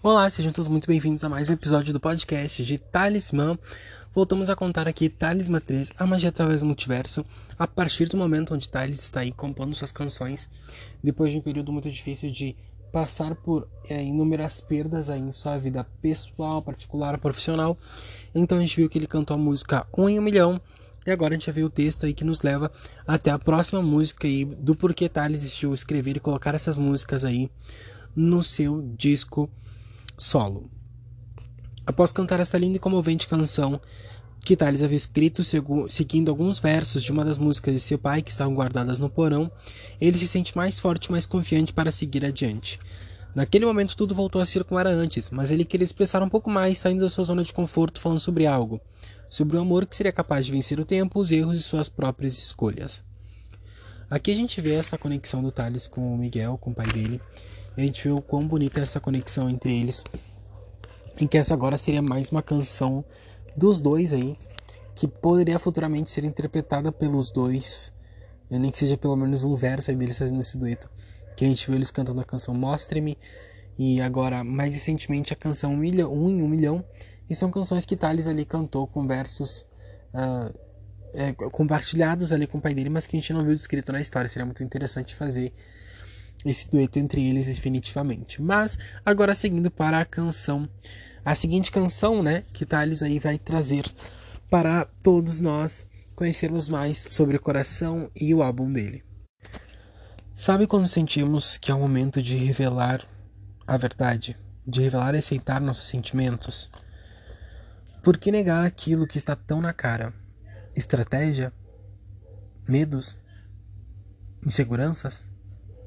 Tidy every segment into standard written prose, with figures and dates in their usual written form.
Olá, sejam todos muito bem-vindos a mais um episódio do podcast de Talismã. Voltamos a contar aqui Talismã 3, a magia através do multiverso, a partir do momento onde Talis está aí compondo suas canções, depois de um período muito difícil de passar por inúmeras perdas aí em sua vida pessoal, particular, profissional. Então a gente viu que ele cantou a música 1 em 1 milhão, e agora a gente vai ver o texto aí que nos leva até a próxima música aí do porquê Talis decidiu escrever e colocar essas músicas aí no seu disco solo. Após cantar esta linda e comovente canção que Talis havia escrito seguindo alguns versos de uma das músicas de seu pai que estavam guardadas no porão, ele se sente mais forte e mais confiante para seguir adiante. Naquele momento tudo voltou a ser como era antes, mas ele queria expressar um pouco mais, saindo da sua zona de conforto, falando sobre algo, sobre o amor que seria capaz de vencer o tempo, os erros e suas próprias escolhas. Aqui a gente vê essa conexão do Talis com o Miguel, com o pai dele, e a gente vê o quão bonita é essa conexão entre eles, em que essa agora seria mais uma canção dos dois aí, que poderia futuramente ser interpretada pelos dois, nem que seja pelo menos um verso aí deles fazendo esse dueto, que a gente viu eles cantando a canção Mostre-me, e agora, mais recentemente, a canção 1 em 1 milhão, e são canções que Talis ali cantou com versos compartilhados ali com o pai dele, mas que a gente não viu descrito na história. Seria muito interessante fazer esse dueto entre eles definitivamente. Mas agora seguindo para a seguinte canção, né, que Talis aí vai trazer para todos nós conhecermos mais sobre o coração e o álbum dele. Sabe quando sentimos que é o momento de revelar a verdade, de revelar e aceitar nossos sentimentos? Por que negar aquilo que está tão na cara? Estratégia? Medos? Inseguranças?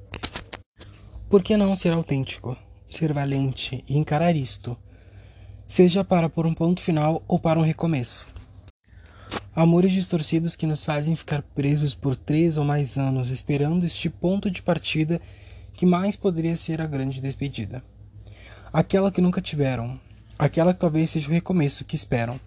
Por que não ser autêntico, ser valente e encarar isto, seja para pôr um ponto final ou para um recomeço? Amores distorcidos que nos fazem ficar presos por 3 ou mais anos esperando este ponto de partida que mais poderia ser a grande despedida. Aquela que nunca tiveram, aquela que talvez seja o recomeço que esperam.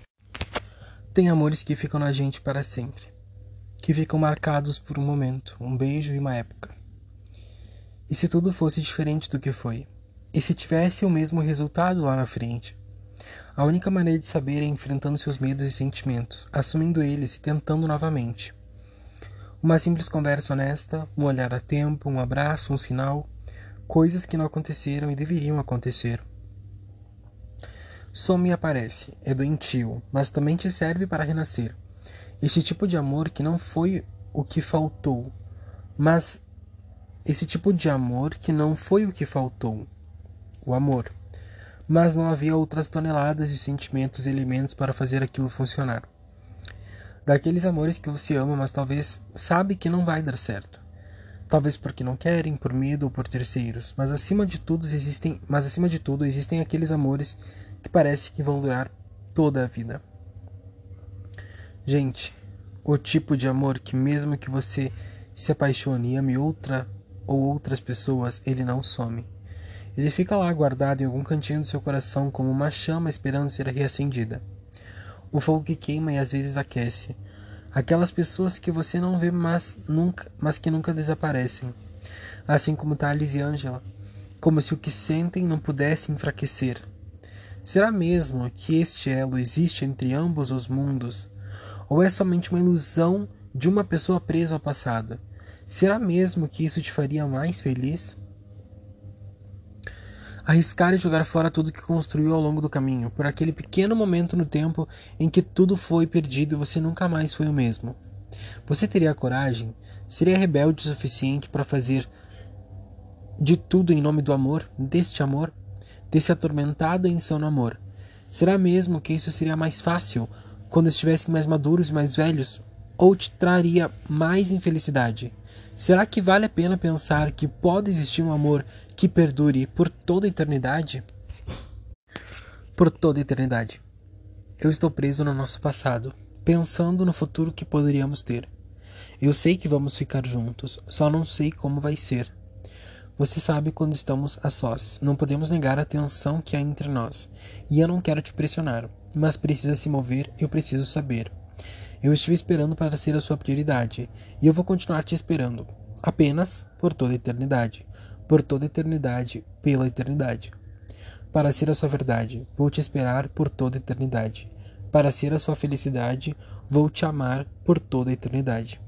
Tem amores que ficam na gente para sempre, que ficam marcados por um momento, um beijo e uma época. E se tudo fosse diferente do que foi? E se tivesse o mesmo resultado lá na frente? A única maneira de saber é enfrentando seus medos e sentimentos, assumindo eles e tentando novamente. Uma simples conversa honesta, um olhar a tempo, um abraço, um sinal, coisas que não aconteceram e deveriam acontecer. Some e aparece, é doentio, mas também te serve para renascer. Este tipo de amor que não foi o que faltou, mas esse tipo de amor que não foi o que faltou, o amor. Mas não havia outras toneladas de sentimentos e elementos para fazer aquilo funcionar. Daqueles amores que você ama, mas talvez sabe que não vai dar certo. Talvez porque não querem, por medo ou por terceiros. Mas acima de tudo existem aqueles amores que parece que vão durar toda a vida. Gente, o tipo de amor que mesmo que você se apaixone e ame outra ou outras pessoas, ele não some. Ele fica lá guardado em algum cantinho do seu coração como uma chama esperando ser reacendida. O fogo que queima e às vezes aquece. Aquelas pessoas que você não vê mas que nunca desaparecem. Assim como Talis e Angela. Como se o que sentem não pudesse enfraquecer. Será mesmo que este elo existe entre ambos os mundos? Ou é somente uma ilusão de uma pessoa presa ao passado? Será mesmo que isso te faria mais feliz? Arriscar e jogar fora tudo que construiu ao longo do caminho, por aquele pequeno momento no tempo em que tudo foi perdido e você nunca mais foi o mesmo. Você teria coragem? Seria rebelde o suficiente para fazer de tudo em nome do amor, desse atormentado e insano amor? Será mesmo que isso seria mais fácil quando estivessem mais maduros e mais velhos? Ou te traria mais infelicidade? Será que vale a pena pensar que pode existir um amor que perdure por toda a eternidade? Por toda a eternidade. Eu estou preso no nosso passado, pensando no futuro que poderíamos ter. Eu sei que vamos ficar juntos, só não sei como vai ser. Você sabe quando estamos a sós. Não podemos negar a tensão que há entre nós. E eu não quero te pressionar, mas precisa se mover, eu preciso saber. Eu estive esperando para ser a sua prioridade, e eu vou continuar te esperando, apenas por toda a eternidade, pela eternidade. Para ser a sua verdade, vou te esperar por toda a eternidade. Para ser a sua felicidade, vou te amar por toda a eternidade.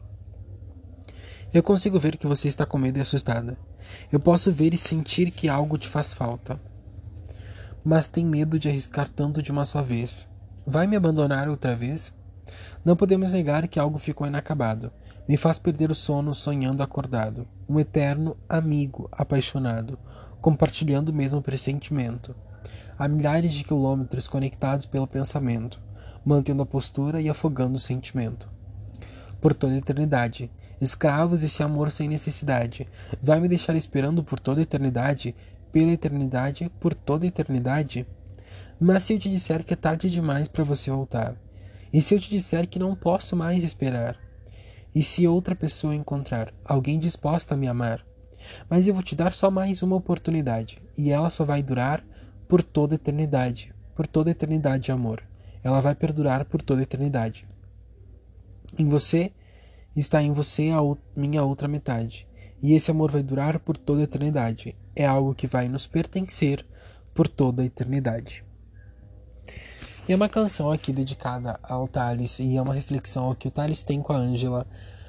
Eu consigo ver que você está com medo e assustada. Eu posso ver e sentir que algo te faz falta. Mas tem medo de arriscar tanto de uma só vez. Vai me abandonar outra vez? Não podemos negar que algo ficou inacabado. Me faz perder o sono sonhando acordado. Um eterno amigo apaixonado, compartilhando o mesmo pressentimento. A milhares de quilômetros conectados pelo pensamento, mantendo a postura e afogando o sentimento. Por toda a eternidade, escravos desse amor sem necessidade, vai me deixar esperando por toda a eternidade, pela eternidade, por toda a eternidade? Mas se eu te disser que é tarde demais para você voltar? E se eu te disser que não posso mais esperar? E se outra pessoa encontrar, alguém disposta a me amar? Mas eu vou te dar só mais uma oportunidade, e ela só vai durar por toda a eternidade, amor. Ela vai perdurar por toda a eternidade. Em você minha outra metade, e esse amor vai durar por toda a eternidade. É algo que vai nos pertencer por toda a eternidade. E é uma canção aqui dedicada ao Thales, e é uma reflexão que o Thales tem com a Ângela,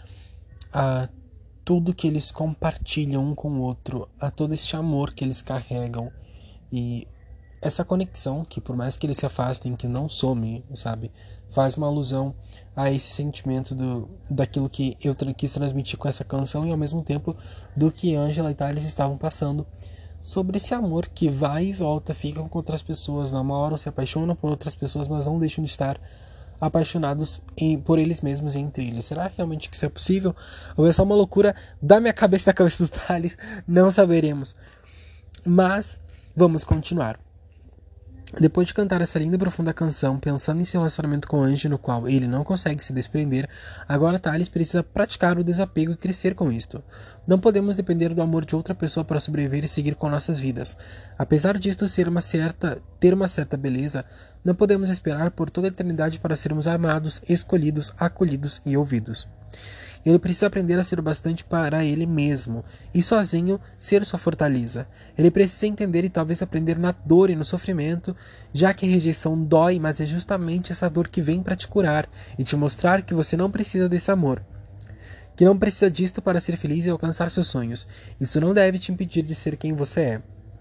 a tudo que eles compartilham um com o outro, a todo este amor que eles carregam, e essa conexão que, por mais que eles se afastem, que não some, sabe, faz uma alusão a esse sentimento daquilo que eu quis transmitir com essa canção, e ao mesmo tempo do que Ângela e Thales estavam passando, sobre esse amor que vai e volta, ficam com outras pessoas, namoram, se apaixonam por outras pessoas, mas não deixam de estar apaixonados por eles mesmos e entre eles. Será realmente que isso é possível? Ou é só uma loucura da minha cabeça, da cabeça do Thales? Não saberemos. Mas vamos continuar. Depois de cantar essa linda e profunda canção, pensando em seu relacionamento com o Anjo, no qual ele não consegue se desprender, agora Thales precisa praticar o desapego e crescer com isto. Não podemos depender do amor de outra pessoa para sobreviver e seguir com nossas vidas. Apesar disto ter uma certa beleza, não podemos esperar por toda a eternidade para sermos amados, escolhidos, acolhidos e ouvidos. Ele precisa aprender a ser o bastante para ele mesmo, e sozinho ser sua fortaleza. Ele precisa entender e talvez aprender na dor e no sofrimento, já que a rejeição dói, mas é justamente essa dor que vem para te curar e te mostrar que você não precisa desse amor, que não precisa disto para ser feliz e alcançar seus sonhos. Isso não deve te impedir de ser quem você é.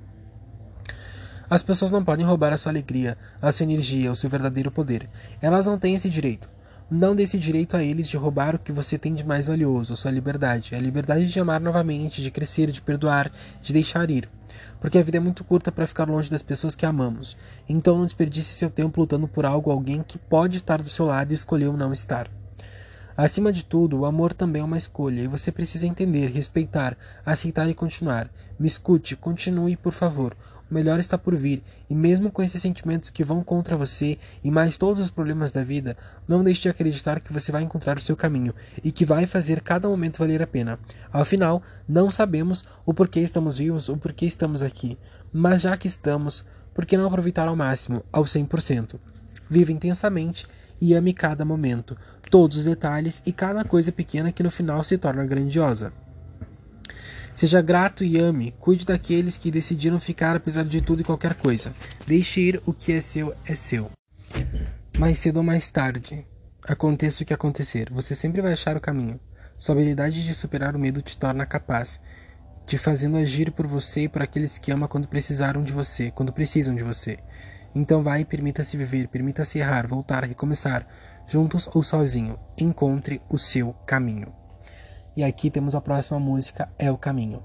As pessoas não podem roubar a sua alegria, a sua energia, o seu verdadeiro poder. Elas não têm esse direito. Não dê esse direito a eles de roubar o que você tem de mais valioso, a sua liberdade. A liberdade de amar novamente, de crescer, de perdoar, de deixar ir. Porque a vida é muito curta para ficar longe das pessoas que amamos. Então não desperdice seu tempo lutando por algo, alguém que pode estar do seu lado e escolheu não estar. Acima de tudo, o amor também é uma escolha, e você precisa entender, respeitar, aceitar e continuar. Me escute, continue, por favor. O melhor está por vir, e mesmo com esses sentimentos que vão contra você e mais todos os problemas da vida, não deixe de acreditar que você vai encontrar o seu caminho e que vai fazer cada momento valer a pena. Afinal, não sabemos o porquê estamos vivos, o porquê estamos aqui, mas já que estamos, por que não aproveitar ao máximo, ao 100%? Viva intensamente e ame cada momento, todos os detalhes e cada coisa pequena que no final se torna grandiosa. Seja grato e ame, cuide daqueles que decidiram ficar apesar de tudo e qualquer coisa. Deixe ir, o que é seu, é seu. Mais cedo ou mais tarde, aconteça o que acontecer, você sempre vai achar o caminho. Sua habilidade de superar o medo te torna capaz, te fazendo agir por você e por aqueles que ama quando precisam de você. Então vai e permita-se viver, permita-se errar, voltar, recomeçar, juntos ou sozinho. Encontre o seu caminho. E aqui temos a próxima música, É o Caminho.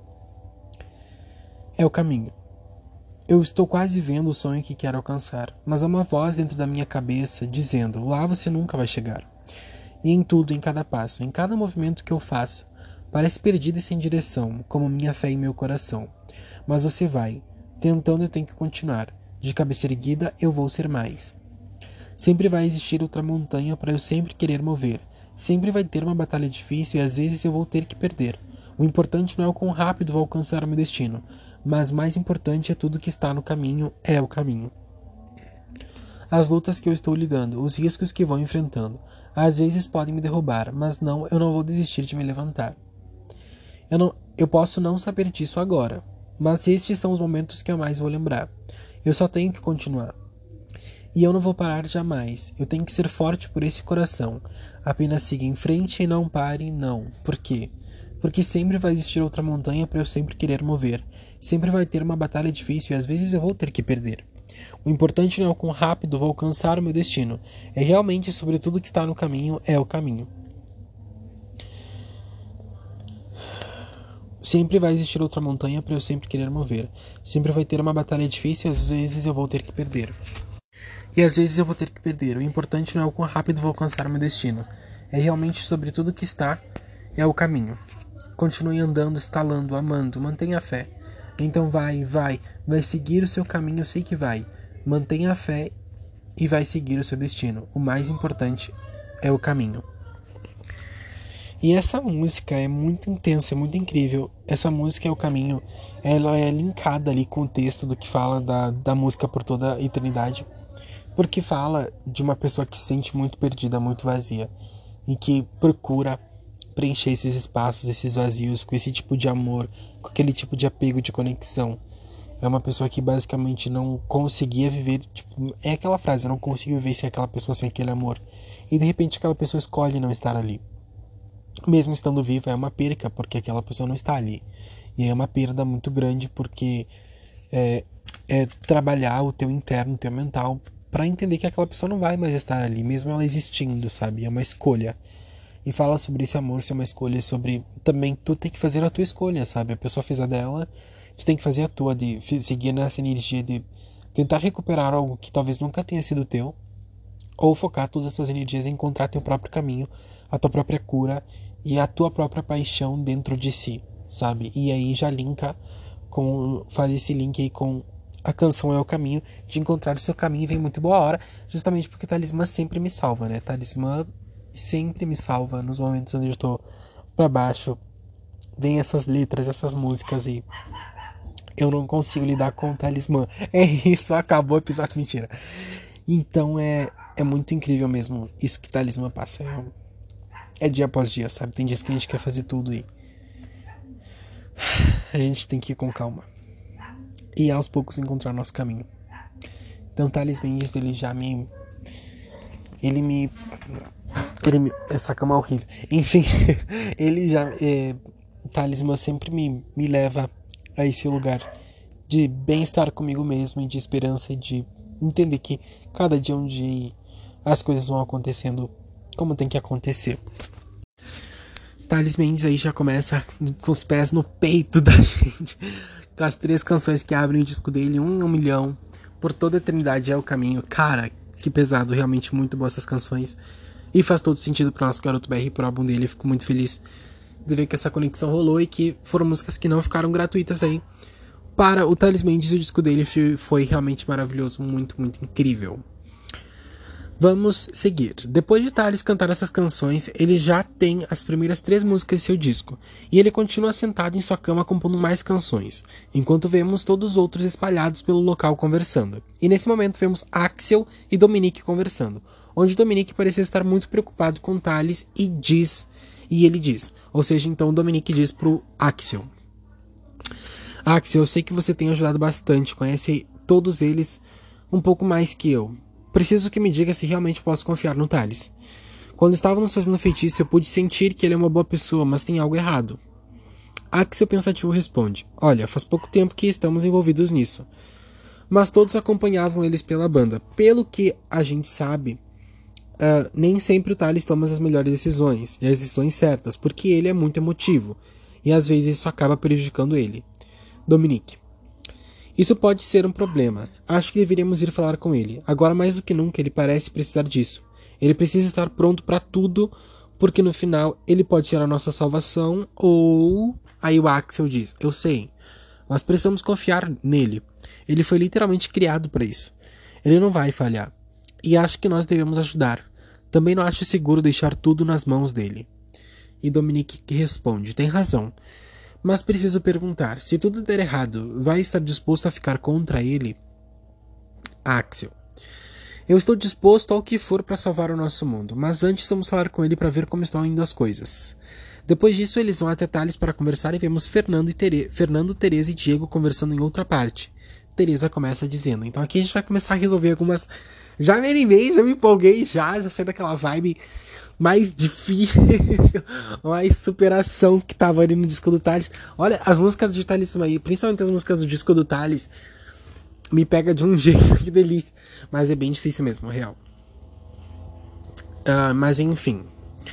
É o caminho. Eu estou quase vendo o sonho que quero alcançar, mas há uma voz dentro da minha cabeça dizendo, lá você nunca vai chegar. E em tudo, em cada passo, em cada movimento que eu faço, parece perdido e sem direção, como minha fé em meu coração. Mas você vai. Tentando eu tenho que continuar. De cabeça erguida eu vou ser mais. Sempre vai existir outra montanha para eu sempre querer mover. Sempre vai ter uma batalha difícil e às vezes eu vou ter que perder. O importante não é o quão rápido vou alcançar o meu destino, mas o mais importante é tudo que está no caminho, é o caminho. As lutas que eu estou lidando, os riscos que vou enfrentando, às vezes podem me derrubar, mas não, eu não vou desistir de me levantar. Eu posso não saber disso agora, mas estes são os momentos que eu mais vou lembrar. Eu só tenho que continuar. E eu não vou parar jamais. Eu tenho que ser forte por esse coração. Apenas siga em frente e não pare, não. Por quê? Porque sempre vai existir outra montanha para eu sempre querer mover. Sempre vai ter uma batalha difícil e às vezes eu vou ter que perder. O importante não é o quão rápido vou alcançar o meu destino. É realmente sobre tudo que está no caminho, é o caminho. Sempre vai existir outra montanha para eu sempre querer mover. Sempre vai ter uma batalha difícil e às vezes eu vou ter que perder. E às vezes eu vou ter que perder. O importante não é o quão rápido vou alcançar o meu destino. É realmente sobre tudo que está, é o caminho. Continue andando, estalando, amando, mantenha a fé. Então vai seguir o seu caminho, eu sei que vai. Mantenha a fé e vai seguir o seu destino. O mais importante é o caminho. E essa música é muito intensa, é muito incrível. Essa música é o caminho. Ela é linkada ali com o texto do que fala da música por toda a eternidade. Porque fala de uma pessoa que se sente muito perdida, muito vazia. E que procura preencher esses espaços, esses vazios, com esse tipo de amor, com aquele tipo de apego, de conexão. É uma pessoa que basicamente não conseguia viver, tipo, é aquela frase, eu não consigo viver sem aquela pessoa, sem aquele amor. E de repente aquela pessoa escolhe não estar ali. Mesmo estando viva é uma perca, porque aquela pessoa não está ali. E é uma perda muito grande, porque é trabalhar o teu interno, o teu mental, para entender que aquela pessoa não vai mais estar ali, mesmo ela existindo, sabe? É uma escolha. E fala sobre esse amor ser uma escolha, sobre também tu tem que fazer a tua escolha, sabe? A pessoa fez a dela, tu tem que fazer a tua, de seguir nessa energia de tentar recuperar algo que talvez nunca tenha sido teu, ou focar todas as suas energias em encontrar teu próprio caminho, a tua própria cura e a tua própria paixão dentro de si, sabe? E aí já linka com, faz esse link aí com a canção É o Caminho, de encontrar o seu caminho, e vem muito boa hora, justamente porque Talismã sempre me salva, né? Talismã sempre me salva nos momentos onde eu tô pra baixo. Vem essas letras, essas músicas e eu não consigo lidar com o Talismã. É isso, acabou o episódio, mentira. Então é muito incrível mesmo isso que Talismã passa. É dia após dia, sabe? Tem dias que a gente quer fazer tudo e a gente tem que ir com calma. E aos poucos encontrar nosso caminho. Então Thales Mendes, ele já me... Essa cama é horrível. Enfim, ele já... Talismã sempre me leva a esse lugar de bem-estar comigo mesmo e de esperança e de entender que cada dia é um dia e as coisas vão acontecendo como tem que acontecer. Thales Mendes aí já começa com os pés no peito da gente, com as 3 canções que abrem o disco dele, 1 em 1 milhão, Por Toda a Eternidade é o Caminho. Cara, que pesado, realmente muito boas essas canções. E faz todo sentido pro nosso garoto BR, pro álbum dele. Fico muito feliz de ver que essa conexão rolou e que foram músicas que não ficaram gratuitas aí para o Thales Mendes. E o disco dele foi realmente maravilhoso, muito, muito incrível. Vamos seguir. Depois de Thales cantar essas canções, ele já tem as primeiras 3 músicas de seu disco, e ele continua sentado em sua cama compondo mais canções, enquanto vemos todos os outros espalhados pelo local conversando. E nesse momento vemos Axel e Dominique conversando, onde Dominique parecia estar muito preocupado com Thales e ele diz, ou seja, então Dominique diz pro Axel: Axel, eu sei que você tem ajudado bastante, conhece todos eles um pouco mais que eu. Preciso que me diga se realmente posso confiar no Thales. Quando estávamos fazendo feitiço, eu pude sentir que ele é uma boa pessoa, mas tem algo errado. Axel pensativo responde: Olha, faz pouco tempo que estamos envolvidos nisso. Mas todos acompanhavam eles pela banda. Pelo que a gente sabe, nem sempre o Thales toma as melhores decisões, e as decisões certas, porque ele é muito emotivo, e às vezes isso acaba prejudicando ele. Dominique: Isso pode ser um problema. Acho que deveríamos ir falar com ele. Agora mais do que nunca ele parece precisar disso. Ele precisa estar pronto para tudo, porque no final ele pode ser a nossa salvação ou... Aí o Axel diz: Eu sei, mas precisamos confiar nele. Ele foi literalmente criado para isso. Ele não vai falhar. E acho que nós devemos ajudar. Também não acho seguro deixar tudo nas mãos dele. E Dominique responde: Tem razão. Mas preciso perguntar, se tudo der errado, vai estar disposto a ficar contra ele? Axel: Eu estou disposto ao que for para salvar o nosso mundo, mas antes vamos falar com ele para ver como estão indo as coisas. Depois disso, eles vão até Thales para conversar e vemos Fernando, Teresa e Diego conversando em outra parte. Teresa começa dizendo. Então aqui a gente vai começar a resolver algumas... Já me animei, já me empolguei, já saí daquela vibe mais difícil, mais superação que tava ali no disco do Thales. Olha, as músicas de Thales aí, principalmente as músicas do disco do Thales, me pega de um jeito, que delícia. Mas é bem difícil mesmo, real. Mas enfim.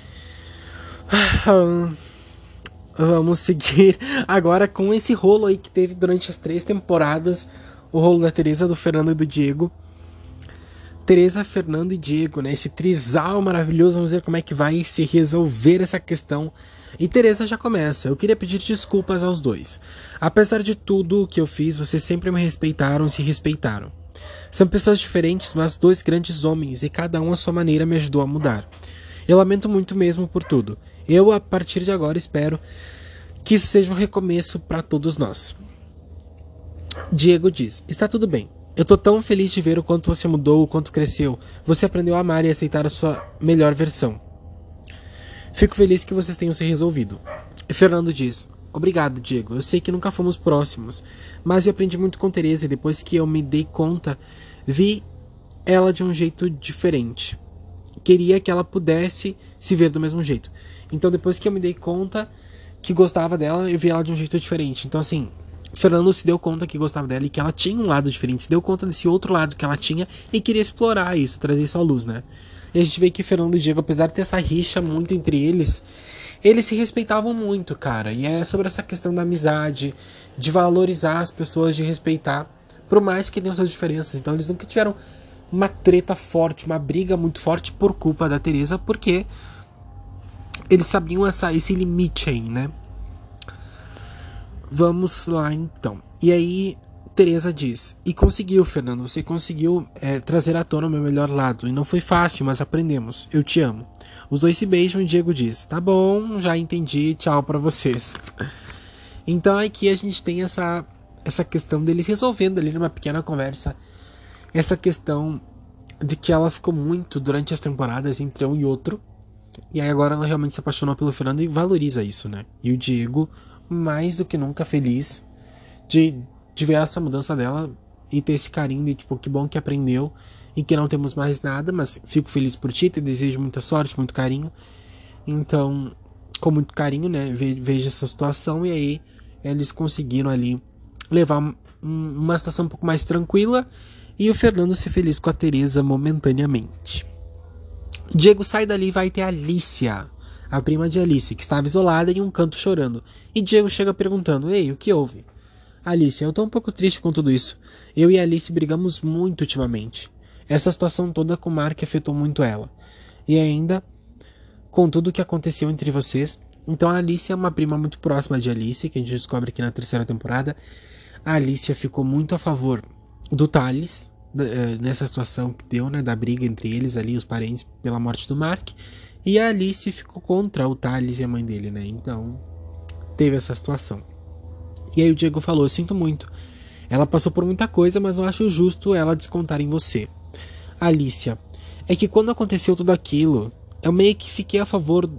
Vamos seguir agora com esse rolo aí que teve durante as 3 temporadas. O rolo da Teresa, do Fernando e do Diego. Teresa, Fernando e Diego, né? Esse trisal maravilhoso. Vamos ver como é que vai se resolver essa questão. E Teresa já começa. Eu queria pedir desculpas aos dois. Apesar de tudo o que eu fiz, vocês sempre me respeitaram e se respeitaram. São pessoas diferentes, mas 2 grandes homens, e cada um à sua maneira me ajudou a mudar. Eu lamento muito mesmo por tudo. Eu, a partir de agora, espero que isso seja um recomeço para todos nós. Diego diz: está tudo bem. Eu tô tão feliz de ver o quanto você mudou, o quanto cresceu. Você aprendeu a amar e aceitar a sua melhor versão. Fico feliz que vocês tenham se resolvido. E Fernando diz: obrigado, Diego. Eu sei que nunca fomos próximos, mas eu aprendi muito com Teresa e depois que eu me dei conta, vi ela de um jeito diferente. Queria que ela pudesse se ver do mesmo jeito. Então depois que eu me dei conta que gostava dela, eu vi ela de um jeito diferente. Então assim, Fernando se deu conta que gostava dela e que ela tinha um lado diferente, se deu conta desse outro lado que ela tinha e queria explorar isso, trazer isso à luz, né? E a gente vê que Fernando e Diego, apesar de ter essa rixa muito entre eles se respeitavam muito, cara. E é sobre essa questão da amizade, de valorizar as pessoas, de respeitar, por mais que tenham suas diferenças. Então eles nunca tiveram uma treta forte, uma briga muito forte por culpa da Teresa, porque eles sabiam esse limite aí, né? Vamos lá então. E aí Teresa diz: e conseguiu, Fernando, você conseguiu trazer à tona o meu melhor lado. E não foi fácil, mas aprendemos. Eu te amo. Os dois se beijam e Diego diz: tá bom, já entendi, tchau pra vocês. Então aqui a gente tem essa questão deles resolvendo ali numa pequena conversa essa questão de que ela ficou muito durante as temporadas entre um e outro. E aí agora ela realmente se apaixonou pelo Fernando e valoriza isso, né? E o Diego, mais do que nunca feliz de ver essa mudança dela e ter esse carinho de tipo, que bom que aprendeu e que não temos mais nada, mas fico feliz por ti, te desejo muita sorte, muito carinho. Então, com muito carinho, né, vejo essa situação e aí eles conseguiram ali levar uma situação um pouco mais tranquila e o Fernando ser feliz com a Teresa momentaneamente. Diego sai dali e vai ter a Alicia, a prima de Alice, que estava isolada em um canto chorando. E Diego chega perguntando: ei, o que houve? Alice, eu tô um pouco triste com tudo isso. Eu e a Alice brigamos muito ultimamente. Essa situação toda com o Mark afetou muito ela. E ainda, com tudo o que aconteceu entre vocês. Então a Alice é uma prima muito próxima de Alice, que a gente descobre aqui na 3ª temporada. A Alicia ficou muito a favor do Thales, nessa situação que deu, né, da briga entre eles ali, os parentes, pela morte do Mark. E a Alice ficou contra o Thales e a mãe dele, né? Então, teve essa situação. E aí o Diego falou: eu sinto muito. Ela passou por muita coisa, mas não acho justo ela descontar em você. Alicia: é que quando aconteceu tudo aquilo, eu meio que fiquei a favor...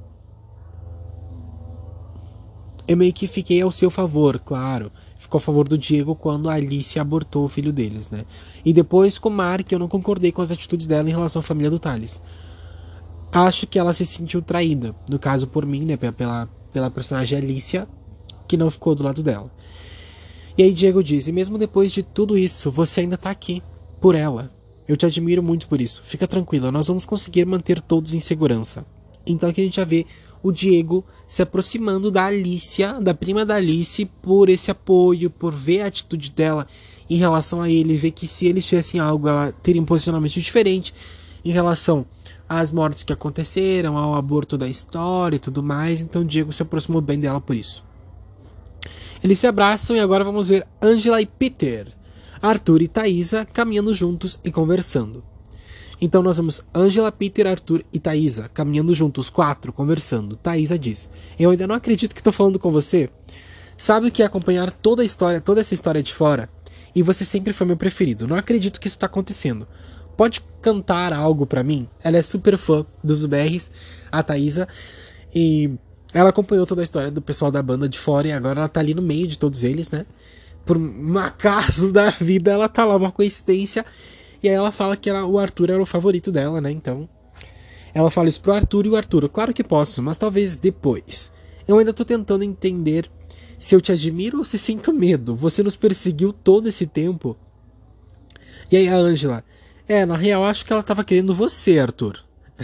Eu meio que fiquei ao seu favor, claro. Ficou a favor do Diego quando a Alice abortou o filho deles, né? E depois com o Mark, eu não concordei com as atitudes dela em relação à família do Thales. Acho que ela se sentiu traída, no caso por mim, né, pela personagem Alicia, que não ficou do lado dela. E aí Diego diz: e mesmo depois de tudo isso, você ainda tá aqui, por ela. Eu te admiro muito por isso. Fica tranquila, nós vamos conseguir manter todos em segurança. Então aqui a gente já vê o Diego se aproximando da Alicia, da prima da Alice, por esse apoio, por ver a atitude dela em relação a ele, ver que se eles tivessem algo, ela teria um posicionamento diferente em relação às mortes que aconteceram, ao aborto da história e tudo mais. Então Diego se aproximou bem dela por isso. Eles se abraçam e agora vamos ver Angela e Peter, Arthur e Thaisa caminhando juntos e conversando. Então nós vemos Angela, Peter, Arthur e Thaisa caminhando juntos, 4, conversando. Thaisa diz: eu ainda não acredito que estou falando com você. Sabe o que é acompanhar toda essa história de fora? E você sempre foi meu preferido. Não acredito que isso está acontecendo. Pode cantar algo pra mim? Ela é super fã dos BRs, a Thaisa, e ela acompanhou toda a história do pessoal da banda de fora e agora ela tá ali no meio de todos eles, né? por um acaso da vida, ela tá lá, uma coincidência. E aí ela fala que o Arthur era o favorito dela, né? Então, ela fala isso pro Arthur e o Arthur, claro que posso, mas talvez depois. Eu ainda tô tentando entender se eu te admiro ou se sinto medo. Você nos perseguiu todo esse tempo. E aí a Angela, na real acho que ela tava querendo você, Arthur.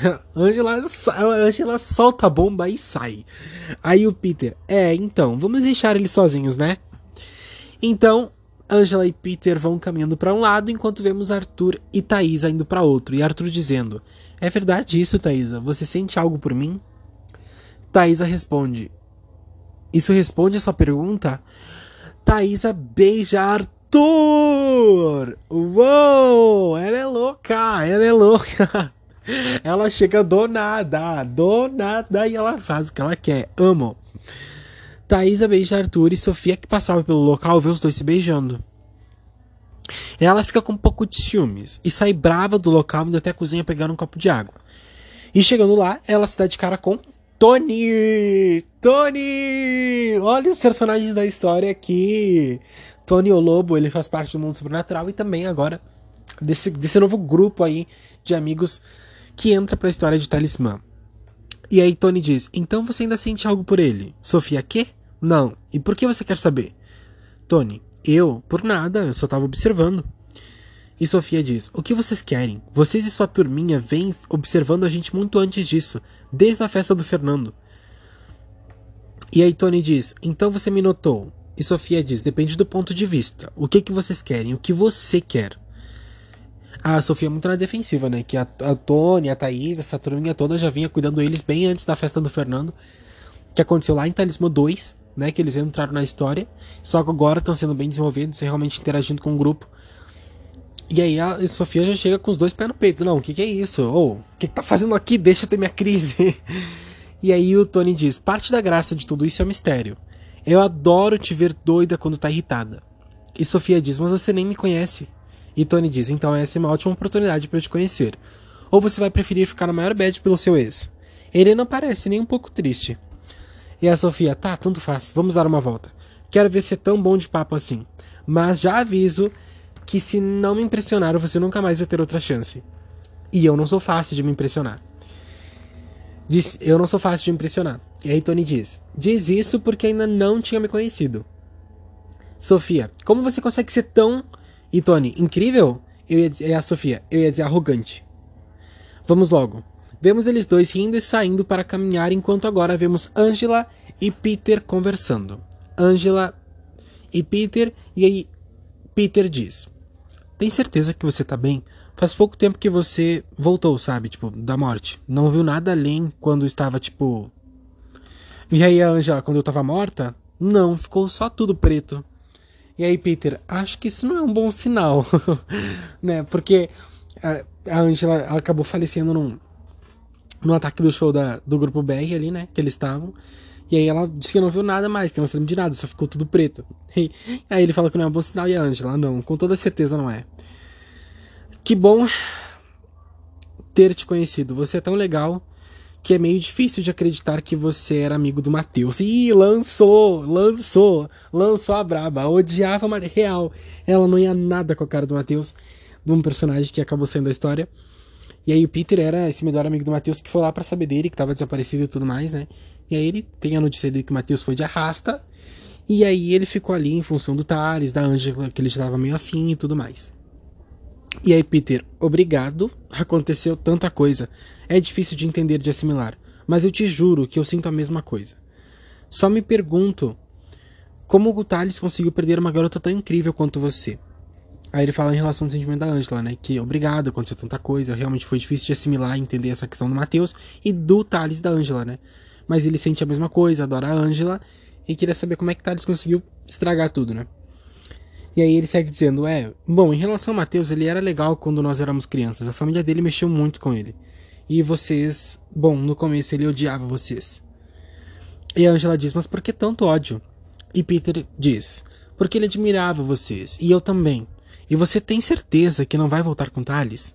A Angela solta a bomba e sai. Aí o Peter, então, vamos deixar eles sozinhos, né? Então, Angela e Peter vão caminhando para um lado, enquanto vemos Arthur e Thaisa indo para outro. E Arthur dizendo, é verdade isso, Thaisa? Você sente algo por mim? Thaisa responde, isso responde a sua pergunta? Thaisa beija Arthur! Uou! Ela é louca! Ela é louca! Ela chega do nada, e ela faz o que ela quer. Amo. Thaisa beija Arthur e Sofia, que passava pelo local, vê os dois se beijando. Ela fica com um pouco de ciúmes e sai brava do local, indo até a cozinha pegar um copo de água. E chegando lá, ela se dá de cara com Tony! Tony! Olha os personagens da história aqui. Tony o Lobo, ele faz parte do mundo sobrenatural e também agora desse novo grupo aí de amigos que entra pra história de Talismã. E aí Tony diz, então você ainda sente algo por ele? Sofia, quê? Não. E por que você quer saber? Tony, por nada, eu só tava observando. E Sofia diz, o que vocês querem? Vocês e sua turminha vêm observando a gente muito antes disso, desde a festa do Fernando. E aí Tony diz, então você me notou. E Sofia diz, depende do ponto de vista. O que vocês querem? O que você quer? A Sofia é muito na defensiva, né? Que a Tony, a Thaís, essa turminha toda já vinha cuidando deles bem antes da festa do Fernando. Que aconteceu lá em Talismã 2, né? Que eles entraram na história. Só que agora estão sendo bem desenvolvidos, realmente interagindo com o grupo. E aí a Sofia já chega com os dois pés no peito. Não, o que é isso? O que tá fazendo aqui? Deixa eu ter minha crise. E aí o Tony diz, parte da graça de tudo isso é o mistério. Eu adoro te ver doida quando tá irritada. E Sofia diz, mas você nem me conhece. E Tony diz, então essa é uma ótima oportunidade para eu te conhecer. Ou você vai preferir ficar na maior bad pelo seu ex? Ele não parece nem um pouco triste. E a Sofia, tá, tanto faz, vamos dar uma volta. Quero ver se é tão bom de papo assim. Mas já aviso que se não me impressionar, você nunca mais vai ter outra chance. E eu não sou fácil de me impressionar. Eu não sou fácil de impressionar. E aí Tony diz isso porque ainda não tinha me conhecido. Sofia, como você consegue ser tão... E Tony, incrível? A Sofia, eu ia dizer arrogante. Vamos logo. Vemos eles dois rindo e saindo para caminhar, enquanto agora vemos Angela e Peter conversando. Angela e Peter, e aí Peter diz, tem certeza que você tá bem? Faz pouco tempo que você voltou, sabe? Tipo, da morte. Não viu nada além quando estava, tipo... E aí a Angela, quando eu tava morta? Não, ficou só tudo preto. E aí Peter, acho que isso não é um bom sinal. Né? Porque a Angela ela acabou falecendo no ataque do show do grupo BR ali, né? Que eles estavam. E aí ela disse que não viu nada mais, que não se lembra de nada, só ficou tudo preto. E aí ele fala que não é um bom sinal e a Angela, não, com toda certeza não é. Que bom ter te conhecido. Você é tão legal que é meio difícil de acreditar que você era amigo do Matheus. Ih, lançou a braba. Odiava a real. Ela não ia nada com a cara do Matheus, de um personagem que acabou sendo a história. E aí o Peter era esse melhor amigo do Matheus que foi lá pra saber dele, que tava desaparecido e tudo mais, né? E aí ele tem a notícia dele que o Matheus foi de arrasta. E aí ele ficou ali em função do Thales, da Angela, que ele já tava meio afim e tudo mais. E aí, Peter, obrigado. Aconteceu tanta coisa. É difícil de entender, de assimilar. Mas eu te juro que eu sinto a mesma coisa. Só me pergunto como o Thales conseguiu perder uma garota tão incrível quanto você. Aí ele fala em relação ao sentimento da Angela, né? Que obrigado, aconteceu tanta coisa. Realmente foi difícil de assimilar e entender essa questão do Matheus e do Thales da Angela, né? Mas ele sente a mesma coisa, adora a Angela e queria saber como é que Thales conseguiu estragar tudo, né? E aí ele segue dizendo, bom, em relação ao Matheus, ele era legal quando nós éramos crianças. A família dele mexeu muito com ele. E vocês, bom, no começo ele odiava vocês. E a Angela diz, mas por que tanto ódio? E Peter diz, porque ele admirava vocês, e eu também. E você tem certeza que não vai voltar com Thales?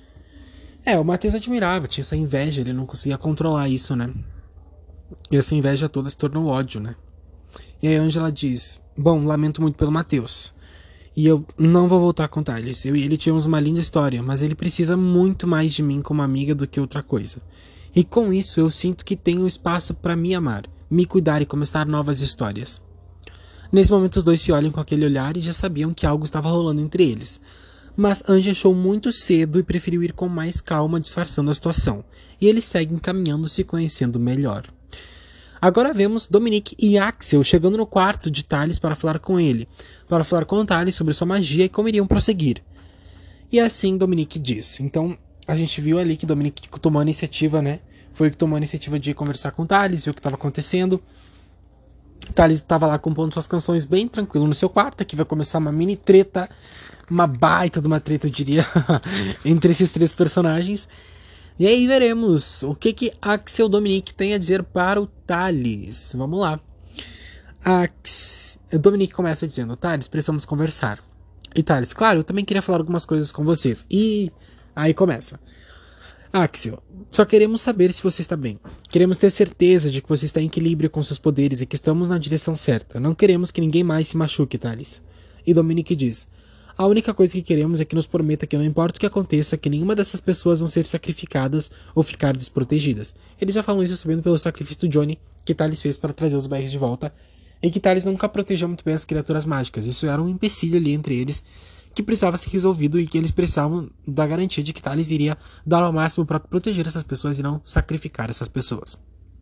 O Matheus admirava, tinha essa inveja, ele não conseguia controlar isso, né? E essa inveja toda se tornou ódio, né? E aí a Angela diz, Bom, lamento muito pelo Matheus. E eu não vou voltar com o Thales. Eu e ele tínhamos uma linda história, mas ele precisa muito mais de mim como amiga do que outra coisa. E com isso eu sinto que tenho espaço para me amar, me cuidar e começar novas histórias. Nesse momento os dois se olham com aquele olhar e já sabiam que algo estava rolando entre eles. Mas Angie achou muito cedo e preferiu ir com mais calma, disfarçando a situação. E eles seguem caminhando, se conhecendo melhor. Agora vemos Dominique e Axel chegando no quarto de Thales para falar com ele, para falar com Thales sobre sua magia e como iriam prosseguir. E assim Dominique diz. Então, a gente viu ali que Dominique tomou a iniciativa, né? Foi o que tomou a iniciativa de conversar com Thales, ver o que estava acontecendo. Thales estava lá compondo suas canções bem tranquilo no seu quarto. Aqui vai começar uma mini treta, uma baita de uma treta, eu diria, entre esses três personagens. E aí veremos o que Axel Dominique tem a dizer para o Thales. Vamos lá. Dominique começa dizendo: Thales, precisamos conversar. E Thales: claro, eu também queria falar algumas coisas com vocês. E aí começa: Axel, só queremos saber se você está bem. Queremos ter certeza de que você está em equilíbrio com seus poderes e que estamos na direção certa. Não queremos que ninguém mais se machuque, Thales. E Dominique diz: a única coisa que queremos é que nos prometa que não importa o que aconteça, que nenhuma dessas pessoas vão ser sacrificadas ou ficar desprotegidas. Eles já falam isso sabendo pelo sacrifício do Johnny que Thales fez para trazer os BRs de volta, e que Thales nunca protegeu muito bem as criaturas mágicas. Isso era um empecilho ali entre eles que precisava ser resolvido e que eles precisavam da garantia de que Thales iria dar ao máximo para proteger essas pessoas e não sacrificar essas pessoas.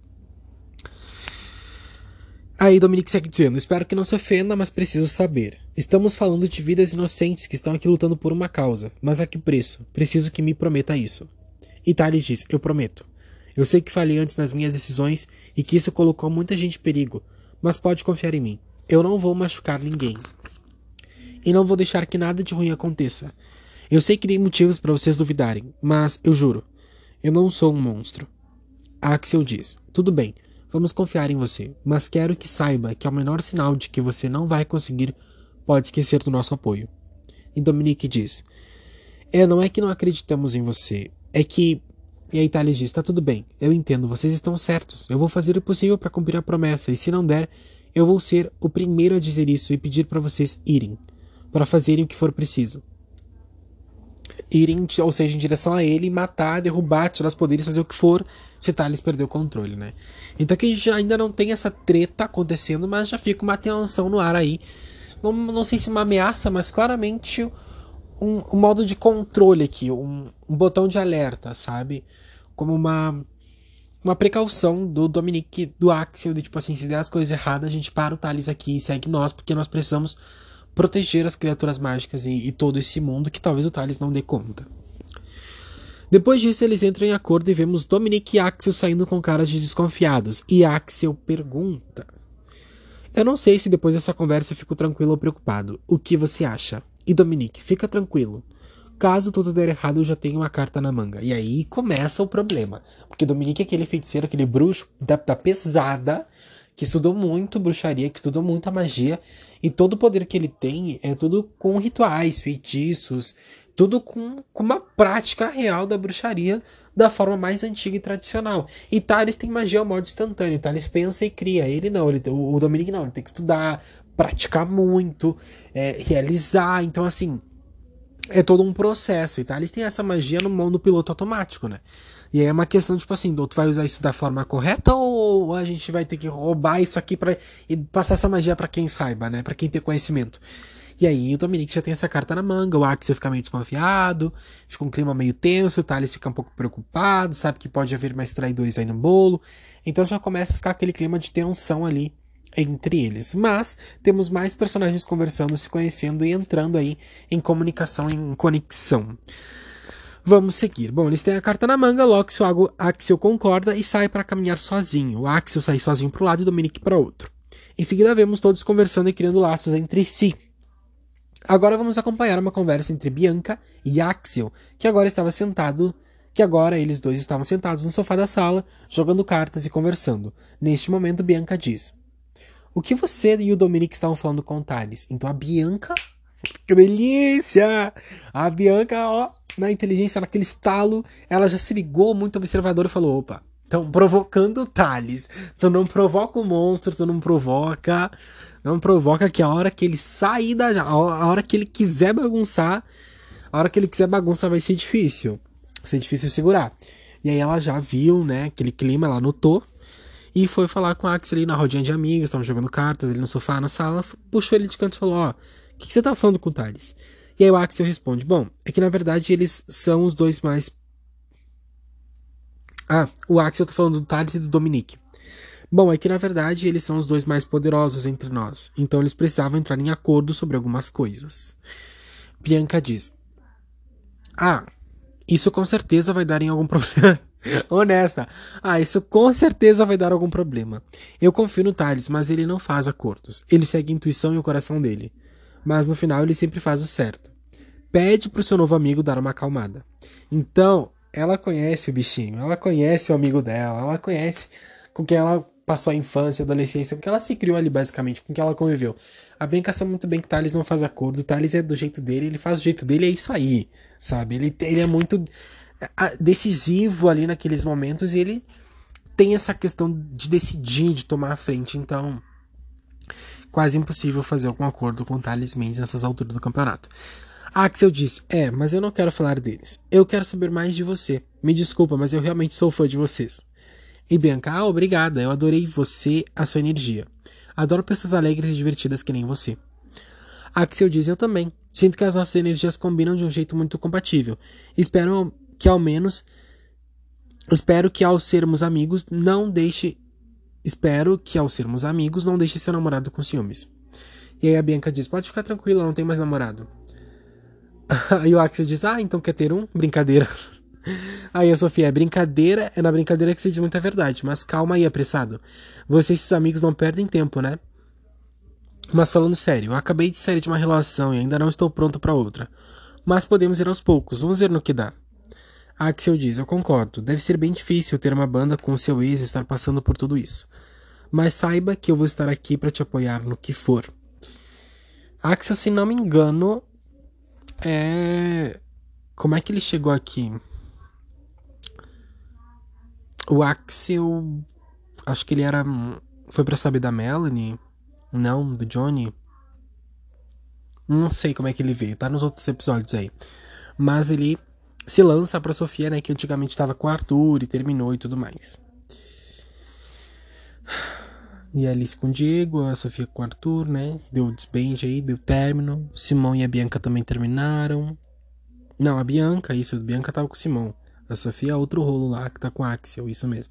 Aí Dominique segue dizendo: espero que não se ofenda, mas preciso saber. Estamos falando de vidas inocentes que estão aqui lutando por uma causa, mas a que preço? Preciso que me prometa isso. E Thales diz: eu prometo. Eu sei que falhei antes nas minhas decisões e que isso colocou muita gente em perigo, mas pode confiar em mim. Eu não vou machucar ninguém. E não vou deixar que nada de ruim aconteça. Eu sei que tem motivos para vocês duvidarem, mas eu juro, eu não sou um monstro. Axel diz: tudo bem. Vamos confiar em você, mas quero que saiba que ao menor sinal de que você não vai conseguir, pode esquecer do nosso apoio. E Dominique diz: não é que não acreditamos em você, é que... E aí Thales diz: tá tudo bem, eu entendo, vocês estão certos, eu vou fazer o possível para cumprir a promessa, e se não der, eu vou ser o primeiro a dizer isso e pedir para vocês irem, para fazerem o que for preciso. Irem, ou seja, em direção a ele, matar, derrubar, tirar os poderes, fazer o que for, se Thales perder o controle, né? Então aqui a gente ainda não tem essa treta acontecendo, mas já fica uma tensão no ar aí. Não sei se uma ameaça, mas claramente um modo de controle aqui, um botão de alerta, sabe? Como uma precaução do Dominique, do Axel, de tipo assim, se der as coisas erradas, a gente para o Thales aqui e segue nós, porque nós precisamos proteger as criaturas mágicas e todo esse mundo que talvez o Thales não dê conta. Depois disso, eles entram em acordo e vemos Dominique e Axel saindo com caras de desconfiados. E Axel pergunta: eu não sei se depois dessa conversa eu fico tranquilo ou preocupado. O que você acha? E Dominique: fica tranquilo. Caso tudo der errado, eu já tenho uma carta na manga. E aí começa o problema. Porque Dominique é aquele feiticeiro, aquele bruxo da pesada, que estudou muito bruxaria, que estudou muito a magia, e todo o poder que ele tem é tudo com rituais, feitiços, tudo com uma prática real da bruxaria da forma mais antiga e tradicional. E Thales tem magia ao modo instantâneo, Thales pensa e cria, ele não, o Dominique não, ele tem que estudar, praticar muito, realizar, então assim, é todo um processo, e Thales tem essa magia no piloto automático, né? E aí é uma questão, tipo assim, tu vai usar isso da forma correta ou a gente vai ter que roubar isso aqui e passar essa magia pra quem saiba, né? Pra quem tem conhecimento. E aí o Dominique já tem essa carta na manga, o Axel fica meio desconfiado, fica um clima meio tenso, o Thales fica um pouco preocupado, sabe que pode haver mais traidores aí no bolo. Então já começa a ficar aquele clima de tensão ali entre eles. Mas temos mais personagens conversando, se conhecendo e entrando aí em comunicação, em conexão. Vamos seguir. Bom, eles têm a carta na manga, logo o Axel concorda e sai para caminhar sozinho. O Axel sai sozinho para um lado e o Dominique para outro. Em seguida vemos todos conversando e criando laços entre si. Agora vamos acompanhar uma conversa entre Bianca e Axel, que agora eles dois estavam sentados no sofá da sala, jogando cartas e conversando. Neste momento, Bianca diz: o que você e o Dominique estavam falando com o Thales? Então a Bianca... Que delícia! A Bianca, ó, na inteligência, naquele estalo, ela já se ligou muito observadora e falou: opa, Estão provocando o Thales. Tu não provoca o monstro, tu não provoca. Não provoca que a hora que ele sair a hora que ele quiser bagunçar, a hora que ele quiser bagunçar vai ser difícil. Vai ser difícil segurar. E aí ela já viu, né, aquele clima, ela notou. E foi falar com o Axel ali na rodinha de amigos, estavam jogando cartas, ele no sofá, na sala, puxou ele de canto e falou, ó, o que você tá falando com o Thales? E aí o Axel responde, bom, é que na verdade eles são os dois mais... Ah, o Axel tá falando do Thales e do Dominique. Bom, é que na verdade eles são os dois mais poderosos entre nós, então eles precisavam entrar em acordo sobre algumas coisas. Bianca diz, ah, isso com certeza vai dar em algum problema. Honesta. Ah, isso com certeza vai dar algum problema. Eu confio no Thales, mas ele não faz acordos. Ele segue a intuição e o coração dele. Mas no final ele sempre faz o certo. Pede pro seu novo amigo dar uma acalmada. Então, ela conhece o bichinho, ela conhece o amigo dela, ela conhece com quem ela passou a infância, a adolescência, com quem ela se criou ali basicamente, com quem ela conviveu. A Bianca sabe muito bem que o Thales não faz acordo, o Thales é do jeito dele, ele faz do jeito dele, é isso aí, sabe? Ele é muito decisivo ali naqueles momentos e ele tem essa questão de decidir, de tomar a frente, então quase impossível fazer algum acordo com o Thales Mendes nessas alturas do campeonato. Axel disse, mas eu não quero falar deles. Eu quero saber mais de você. Me desculpa, mas eu realmente sou fã de vocês. E Bianca, obrigada, eu adorei você, a sua energia. Adoro pessoas alegres e divertidas que nem você. Axel diz, eu também. Sinto que as nossas energias combinam de um jeito muito compatível. Espero que ao sermos amigos não deixe seu namorado com ciúmes. E aí a Bianca diz, pode ficar tranquila, não tem mais namorado. Aí o Axel diz, então quer ter um? Brincadeira. Aí a Sofia, brincadeira, é na brincadeira que se diz muita verdade, mas calma aí, apressado. Você e seus amigos não perdem tempo, né? Mas falando sério, eu acabei de sair de uma relação e ainda não estou pronto pra outra. Mas podemos ir aos poucos, vamos ver no que dá. Axel diz, eu concordo, deve ser bem difícil ter uma banda com seu ex e estar passando por tudo isso. Mas saiba que eu vou estar aqui pra te apoiar no que for. Axel, se não me engano, como é que ele chegou aqui? O Axel, acho que ele foi pra saber da Melanie, não, do Johnny. Não sei como é que ele veio, tá nos outros episódios aí. Mas ele se lança pra Sofia, né, que antigamente tava com o Arthur e terminou e tudo mais. E a Alice com o Diego, a Sofia com o Arthur, né, deu desband aí, deu término. Simão e a Bianca também terminaram. Não, a Bianca tava com o Simão. A Sofia é outro rolo lá que tá com o Axel, isso mesmo.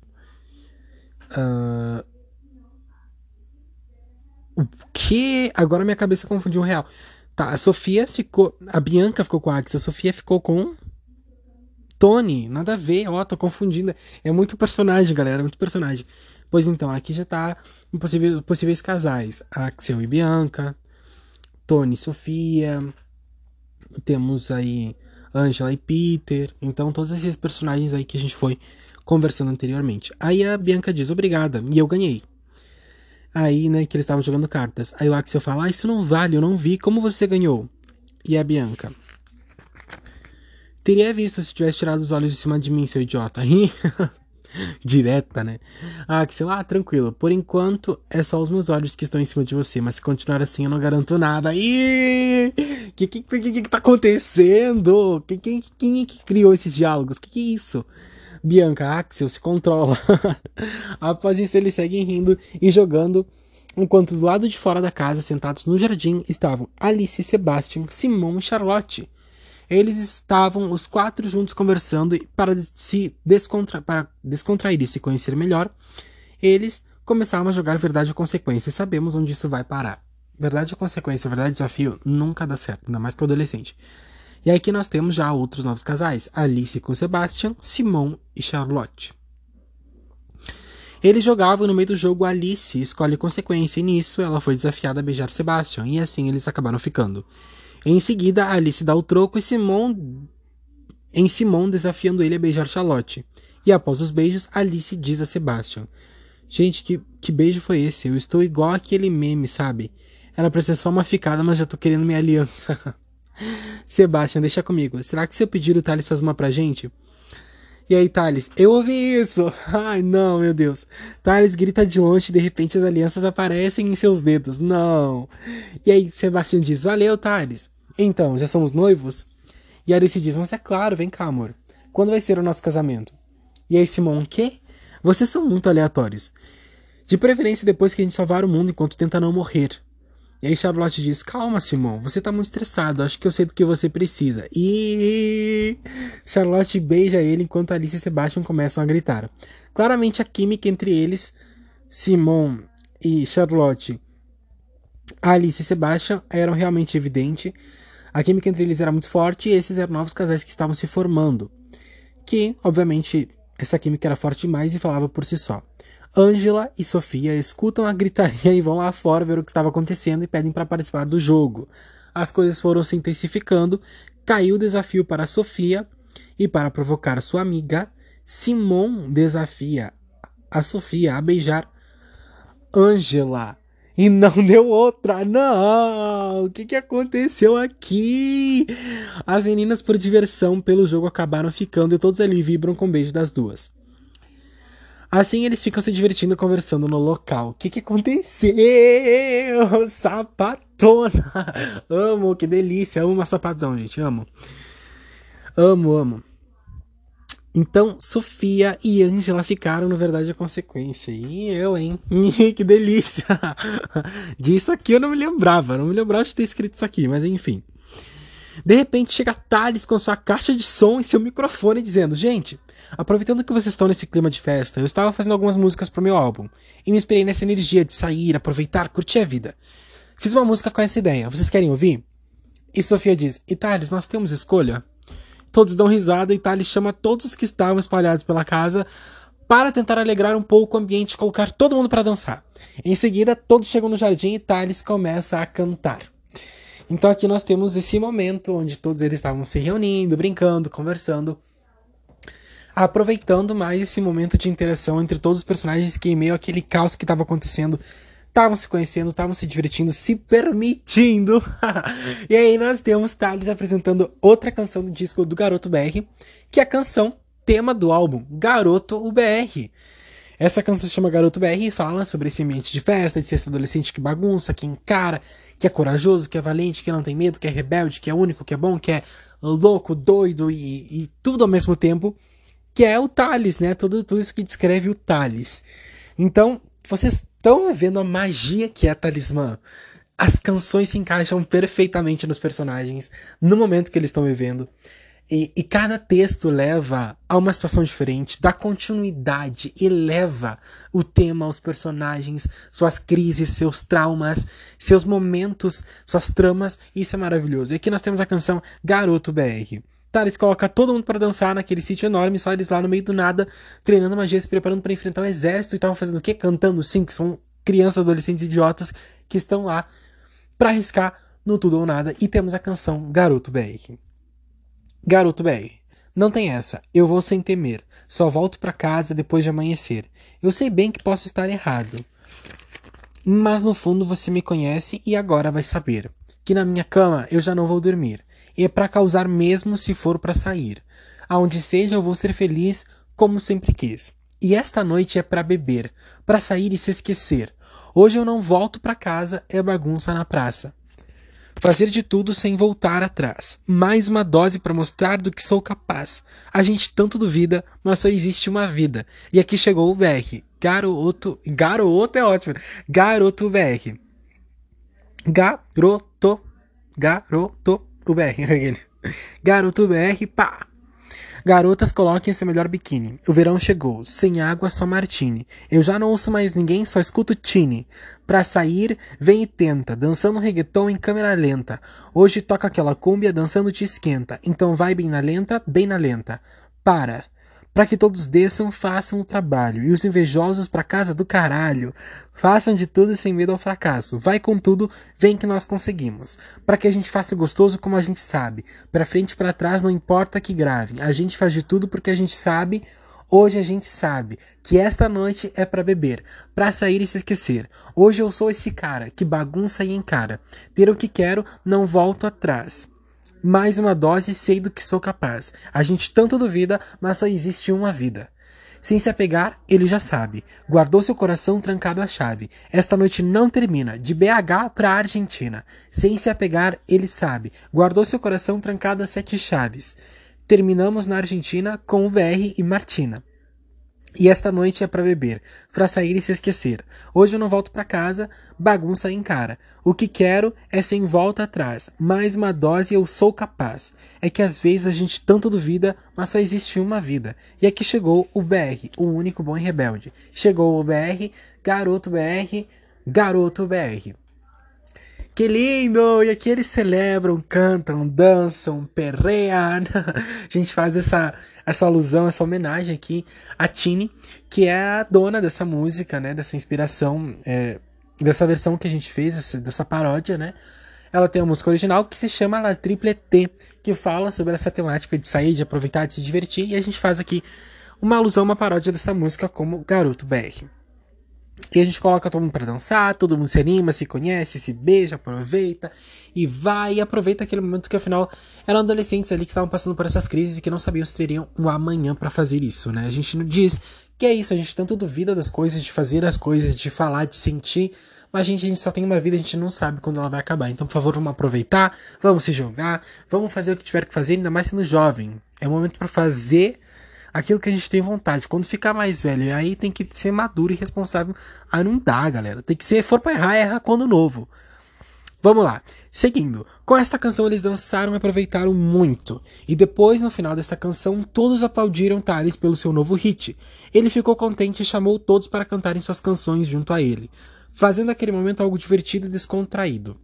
O que? Agora minha cabeça confundiu o real. Tá, a Bianca ficou com a Axel, a Sofia ficou com Tony. Nada a ver, tô confundindo. É muito personagem, galera, muito personagem. Pois então, aqui já tá possíveis casais. Axel e Bianca, Tony e Sofia. Temos aí Angela e Peter. Então, todos esses personagens aí que a gente foi conversando anteriormente. Aí a Bianca diz, obrigada, e eu ganhei. Aí, né, que eles estavam jogando cartas. Aí o Axel fala, isso não vale, eu não vi, como você ganhou? E a Bianca, teria visto se tivesse tirado os olhos de cima de mim, seu idiota. Direta, né? Axel, tranquilo, por enquanto é só os meus olhos que estão em cima de você, mas se continuar assim eu não garanto nada. Que tá acontecendo? Quem que criou esses diálogos? Que é isso? Bianca, Axel, se controla. Após isso, eles seguem rindo e jogando, enquanto do lado de fora da casa, sentados no jardim, estavam Alice, Sebastian, Simon e Charlotte. Eles estavam os quatro juntos conversando e para descontrair e se conhecer melhor, eles começaram a jogar Verdade ou Consequência. Sabemos onde isso vai parar. Verdade ou Consequência, Verdade ou Desafio nunca dá certo, ainda mais com o adolescente. E aí aqui nós temos já outros novos casais, Alice com Sebastian, Simon e Charlotte. Eles jogavam e no meio do jogo Alice escolhe Consequência e nisso ela foi desafiada a beijar Sebastian e assim eles acabaram ficando. Em seguida, Alice dá o troco e Simon desafiando ele a beijar Charlotte. E após os beijos, Alice diz a Sebastian, gente, que beijo foi esse? Eu estou igual aquele meme, sabe? Era pra ser só uma ficada, mas já tô querendo minha aliança. Sebastian, deixa comigo. Será que se eu pedir o Thales faz uma pra gente? E aí, Thales, eu ouvi isso! Ai, não, meu Deus. Thales grita de longe e de repente as alianças aparecem em seus dedos. Não! E aí, Sebastião diz: Valeu, Thales. Então, já somos noivos? E Alice diz: Mas é claro, vem cá, amor. Quando vai ser o nosso casamento? E aí, Simon: O quê? Vocês são muito aleatórios. De preferência depois que a gente salvar o mundo enquanto tenta não morrer. E aí Charlotte diz: Calma, Simon, você tá muito estressado, acho que eu sei do que você precisa. E Charlotte beija ele enquanto Alice e Sebastian começam a gritar. Claramente a química entre eles, Simon e Charlotte, Alice e Sebastian, eram realmente evidente. A química entre eles era muito forte e esses eram novos casais que estavam se formando. Que, obviamente, essa química era forte demais e falava por si só. Angela e Sofia escutam a gritaria e vão lá fora ver o que estava acontecendo e pedem para participar do jogo. As coisas foram se intensificando, caiu o desafio para Sofia e para provocar sua amiga, Simon desafia a Sofia a beijar Angela. E não deu outra, não! O que aconteceu aqui? As meninas, por diversão pelo jogo, acabaram ficando e todos ali vibram com o beijo das duas. Assim eles ficam se divertindo conversando no local. O que aconteceu? Sapatona! Amo, que delícia. Amo uma sapatão, gente. Amo. Amo, amo. Então, Sofia e Angela ficaram, na verdade, a consequência. E eu, hein? Que delícia! Disso aqui eu não me lembrava. Não me lembrava de ter escrito isso aqui, mas enfim. De repente chega Thales com sua caixa de som e seu microfone dizendo: Gente, aproveitando que vocês estão nesse clima de festa, eu estava fazendo algumas músicas pro meu álbum. E me inspirei nessa energia de sair, aproveitar, curtir a vida. Fiz uma música com essa ideia. Vocês querem ouvir? E Sofia diz: E Thales, nós temos escolha? Todos dão risada e Thales chama todos os que estavam espalhados pela casa para tentar alegrar um pouco o ambiente e colocar todo mundo para dançar. Em seguida, todos chegam no jardim e Thales começa a cantar. Então aqui nós temos esse momento onde todos eles estavam se reunindo, brincando, conversando, aproveitando mais esse momento de interação entre todos os personagens que, em meio àquele caos que estava acontecendo, estavam se conhecendo, estavam se divertindo, se permitindo. E aí nós temos Thales apresentando outra canção do disco do Garoto BR, que é a canção tema do álbum Garoto BR. Essa canção se chama Garoto BR e fala sobre esse ambiente de festa, de ser esse adolescente que bagunça, que encara, que é corajoso, que é valente, que não tem medo, que é rebelde, que é único, que é bom, que é louco, doido e tudo ao mesmo tempo, que é o Thales, né? Tudo isso que descreve o Thales. Então, vocês estão vendo a magia que é Talismã. As canções se encaixam perfeitamente nos personagens, no momento que eles estão vivendo. E cada texto leva a uma situação diferente, dá continuidade, eleva o tema aos personagens, suas crises, seus traumas, seus momentos, suas tramas, isso é maravilhoso. E aqui nós temos a canção Garoto BR. Tá, eles colocam todo mundo para dançar naquele sítio enorme, só eles lá no meio do nada, treinando magia, se preparando para enfrentar o exército e estavam fazendo o quê? Cantando sim, que são crianças, adolescentes idiotas que estão lá para arriscar no tudo ou nada. E temos a canção Garoto BR. Garoto BR, não tem essa, eu vou sem temer, só volto pra casa depois de amanhecer. Eu sei bem que posso estar errado, mas no fundo você me conhece e agora vai saber que na minha cama eu já não vou dormir, e é pra causar mesmo se for pra sair. Aonde seja eu vou ser feliz como sempre quis. E esta noite é pra beber, pra sair e se esquecer. Hoje eu não volto pra casa, é bagunça na praça. Fazer de tudo sem voltar atrás. Mais uma dose para mostrar do que sou capaz. A gente tanto duvida, mas só existe uma vida. E aqui chegou o BR. Garoto é ótimo. Garoto BR. Garoto, o BR. Garoto BR, pá. Garotas, coloquem seu melhor biquíni. O verão chegou, sem água, só martini. Eu já não ouço mais ninguém, só escuto Tini. Pra sair, vem e tenta, dançando reggaeton em câmera lenta. Hoje toca aquela cúmbia, dançando te esquenta. Então vai bem na lenta, bem na lenta. Pra que todos desçam, façam o trabalho. E os invejosos pra casa do caralho. Façam de tudo sem medo ao fracasso. Vai com tudo, vem que nós conseguimos. Pra que a gente faça gostoso como a gente sabe. Pra frente e pra trás, não importa que gravem. A gente faz de tudo porque a gente sabe. Hoje a gente sabe que esta noite é pra beber, pra sair e se esquecer. Hoje eu sou esse cara que bagunça e encara. Ter o que quero, não volto atrás. Mais uma dose, sei do que sou capaz. A gente tanto duvida, mas só existe uma vida. Sem se apegar, ele já sabe. Guardou seu coração trancado à chave. Esta noite não termina, de BH pra Argentina. Sem se apegar, ele sabe. Guardou seu coração trancado a 7 chaves. Terminamos na Argentina com o VR e Martina. E esta noite é pra beber, pra sair e se esquecer. Hoje eu não volto pra casa, bagunça em cara. O que quero é sem volta atrás. Mais uma dose eu sou capaz. É que às vezes a gente tanto duvida, mas só existe uma vida. E aqui chegou o BR, o único bom e rebelde. Chegou o BR, garoto BR, garoto BR. Que lindo! E aqui eles celebram, cantam, dançam, perream. A gente faz essa alusão, essa homenagem aqui a Tini, que é a dona dessa música, né? Dessa inspiração, dessa versão que a gente fez, dessa paródia, né? Ela tem uma música original que se chama La Triple T, que fala sobre essa temática de sair, de aproveitar, de se divertir. E a gente faz aqui uma alusão, uma paródia dessa música como Garoto BR. E a gente coloca todo mundo pra dançar, todo mundo se anima, se conhece, se beija, aproveita e vai e aproveita aquele momento que afinal eram adolescentes ali que estavam passando por essas crises e que não sabiam se teriam um amanhã pra fazer isso, né? A gente não diz que é isso, a gente tanto duvida das coisas, de fazer as coisas, de falar, de sentir, mas a gente só tem uma vida, a gente não sabe quando ela vai acabar. Então, por favor, vamos aproveitar, vamos se jogar, vamos fazer o que tiver que fazer, ainda mais sendo jovem. É o momento pra fazer aquilo que a gente tem vontade. Quando ficar mais velho, aí tem que ser maduro e responsável. Aí não dá, galera. Tem que ser, for pra errar, erra quando novo. Vamos lá. Seguindo. Com esta canção eles dançaram e aproveitaram muito. E depois, no final desta canção, todos aplaudiram Thales pelo seu novo hit. Ele ficou contente e chamou todos para cantarem suas canções junto a ele, fazendo aquele momento algo divertido e descontraído.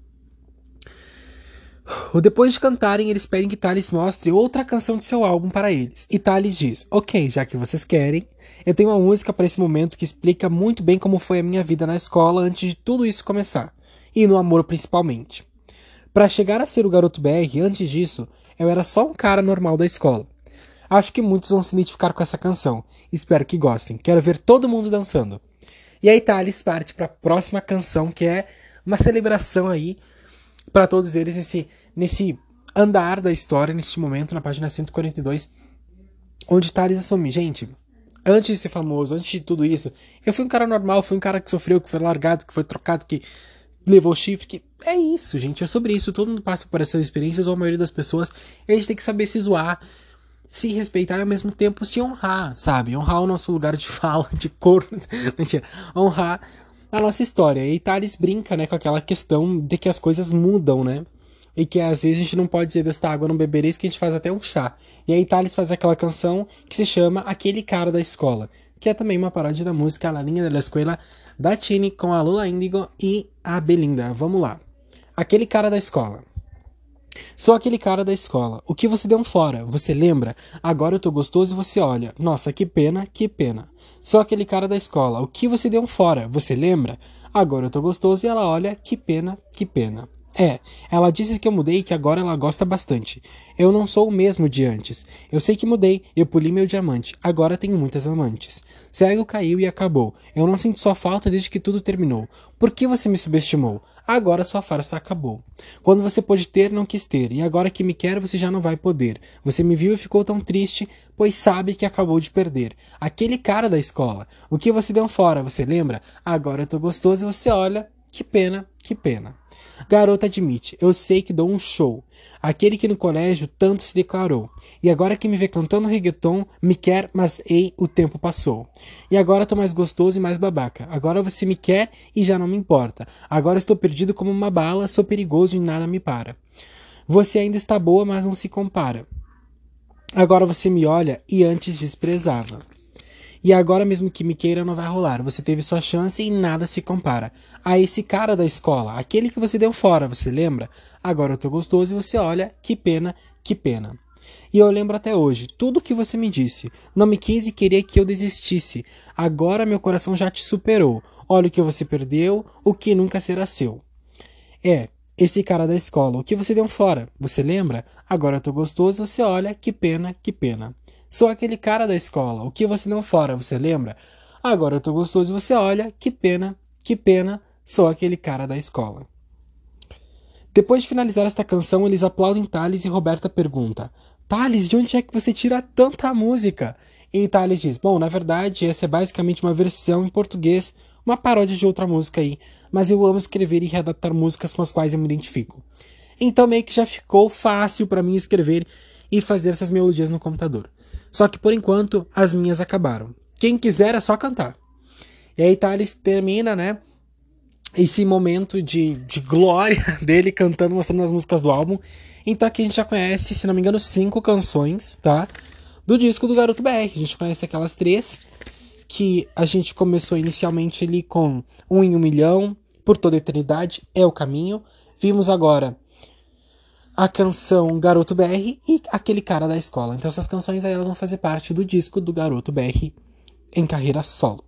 Depois de cantarem, eles pedem que Thales mostre outra canção de seu álbum para eles. E Thales diz: ok, já que vocês querem, eu tenho uma música para esse momento que explica muito bem como foi a minha vida na escola antes de tudo isso começar. E no amor principalmente. Para chegar a ser o garoto BR, antes disso, eu era só um cara normal da escola. Acho que muitos vão se identificar com essa canção. Espero que gostem. Quero ver todo mundo dançando. E aí Thales parte para a próxima canção, que é uma celebração aí para todos eles nesse andar da história, nesse momento, na página 142, onde Thales assume: gente, antes de ser famoso, antes de tudo isso, eu fui um cara normal, fui um cara que sofreu, que foi largado, que foi trocado, que levou chifre, que é isso, gente, é sobre isso, todo mundo passa por essas experiências, ou a maioria das pessoas, e a gente tem que saber se zoar, se respeitar e ao mesmo tempo se honrar, sabe? Honrar o nosso lugar de fala, de cor, mentira, honrar a nossa história. E Thales brinca, né, com aquela questão de que as coisas mudam, né? E que às vezes a gente não pode dizer desta água não bebereis, que a gente faz até um chá. E aí Thales faz aquela canção que se chama Aquele Cara da Escola, que é também uma paródia da música La Niña de la Escuela, da Tini com a Lola Índigo e a Belinda. Vamos lá. Aquele cara da escola. Sou aquele cara da escola. O que você deu fora? Você lembra? Agora eu tô gostoso e você olha. Nossa, que pena, que pena. Sou aquele cara da escola. O que você deu fora? Você lembra? Agora eu tô gostoso e ela olha. Que pena, que pena. Ela disse que eu mudei e que agora ela gosta bastante. Eu não sou o mesmo de antes. Eu sei que mudei, eu poli meu diamante. Agora tenho muitas amantes. Cego caiu e acabou. Eu não sinto sua falta desde que tudo terminou. Por que você me subestimou? Agora sua farsa acabou. Quando você pôde ter, não quis ter. E agora que me quer, você já não vai poder. Você me viu e ficou tão triste, pois sabe que acabou de perder. Aquele cara da escola. O que você deu fora, você lembra? Agora eu tô gostoso e você olha. Que pena, que pena. Garota admite, eu sei que dou um show. Aquele que no colégio tanto se declarou. E agora que me vê cantando reggaeton, me quer, mas ei, o tempo passou. E agora tô mais gostoso e mais babaca. Agora você me quer e já não me importa. Agora estou perdido como uma bala, sou perigoso e nada me para. Você ainda está boa, mas não se compara. Agora você me olha e antes desprezava. E agora mesmo que me queira não vai rolar. Você teve sua chance e nada se compara a esse cara da escola, aquele que você deu fora, você lembra? Agora eu tô gostoso e você olha, que pena, que pena. E eu lembro até hoje, tudo que você me disse. Não me quis e queria que eu desistisse. Agora meu coração já te superou. Olha o que você perdeu, o que nunca será seu. Esse cara da escola, o que você deu fora, você lembra? Agora eu tô gostoso e você olha, que pena, que pena. Sou aquele cara da escola. O que você deu fora, você lembra? Agora eu tô gostoso e você olha. Que pena, que pena. Sou aquele cara da escola. Depois de finalizar esta canção, eles aplaudem Thales e Roberta pergunta: Thales, de onde é que você tira tanta música? E Thales diz: bom, na verdade, essa é basicamente uma versão em português, uma paródia de outra música aí, mas eu amo escrever e readaptar músicas com as quais eu me identifico. Então meio que já ficou fácil para mim escrever e fazer essas melodias no computador. Só que por enquanto as minhas acabaram. Quem quiser é só cantar. E aí Thales termina, né? Esse momento de glória dele cantando, mostrando as músicas do álbum. Então aqui a gente já conhece, se não me engano, 5 canções, tá? Do disco do Garoto BR. A gente conhece aquelas 3 que a gente começou inicialmente ali com 1 em 1 milhão, Por Toda a Eternidade, É o Caminho. Vimos agora a canção Garoto BR e Aquele Cara da Escola. Então essas canções aí elas vão fazer parte do disco do Garoto BR em carreira solo.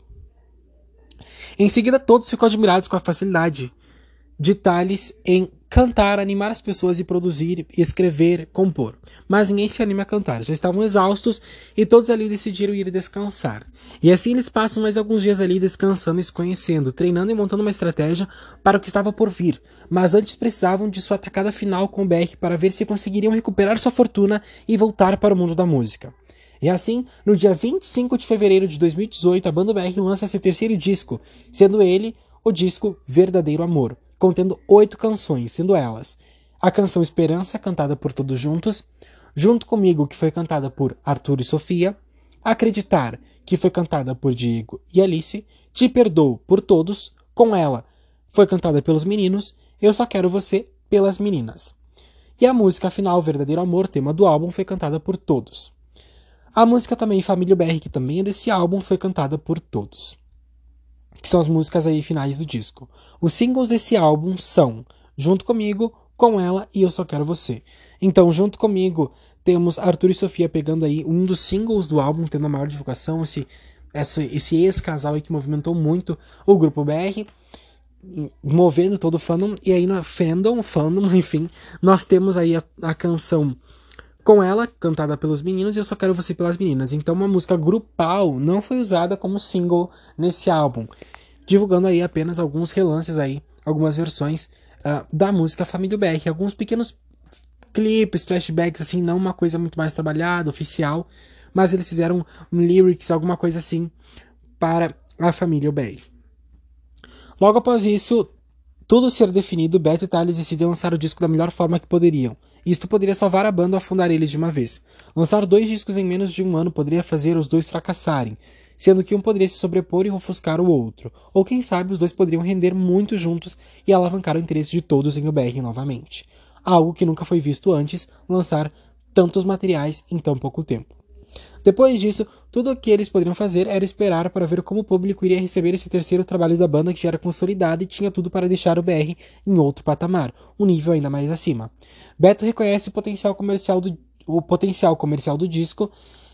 Em seguida, todos ficam admirados com a facilidade de Thales em cantar, animar as pessoas e produzir, escrever, compor. Mas ninguém se anima a cantar, já estavam exaustos e todos ali decidiram ir descansar. E assim eles passam mais alguns dias ali descansando e se conhecendo, treinando e montando uma estratégia para o que estava por vir. Mas antes precisavam de sua atacada final com o BR para ver se conseguiriam recuperar sua fortuna e voltar para o mundo da música. E assim, no dia 25 de fevereiro de 2018, a banda BR lança seu terceiro disco, sendo ele o disco Verdadeiro Amor, contendo 8 canções, sendo elas a canção Esperança, cantada por todos juntos, Junto Comigo, que foi cantada por Arthur e Sofia, Acreditar, que foi cantada por Diego e Alice, Te Perdoo por todos, Com Ela, foi cantada pelos meninos, Eu Só Quero Você, pelas meninas. E a música final, Verdadeiro Amor, tema do álbum, foi cantada por todos. A música também Família BR, que também é desse álbum, foi cantada por todos. Que são as músicas aí finais do disco. Os singles desse álbum são Junto Comigo, Com Ela e Eu Só Quero Você. Então, Junto Comigo, temos Arthur e Sofia pegando aí um dos singles do álbum, tendo a maior divulgação, esse ex-casal aí que movimentou muito o grupo BR, movendo todo o fandom. E aí no fandom, enfim, nós temos aí a canção Com Ela, cantada pelos meninos, e Eu Só Quero Você pelas meninas. Então uma música grupal não foi usada como single nesse álbum, divulgando aí apenas alguns relances aí, algumas versões da música Família BR, alguns pequenos clipes, flashbacks, assim, não uma coisa muito mais trabalhada, oficial, mas eles fizeram lyrics, alguma coisa assim, para a Família BR. Logo após isso, tudo ser definido, Beto e Thales decidem lançar o disco da melhor forma que poderiam. Isto poderia salvar a banda ou afundar eles de uma vez. Lançar 2 discos em menos de um ano poderia fazer os dois fracassarem, sendo que um poderia se sobrepor e ofuscar o outro. Ou quem sabe os dois poderiam render muito juntos e alavancar o interesse de todos em UBR novamente. Algo que nunca foi visto antes, lançar tantos materiais em tão pouco tempo. Depois disso, tudo o que eles poderiam fazer era esperar para ver como o público iria receber esse terceiro trabalho da banda que já era consolidado e tinha tudo para deixar o BR em outro patamar, um nível ainda mais acima. Beto reconhece o potencial comercial do disco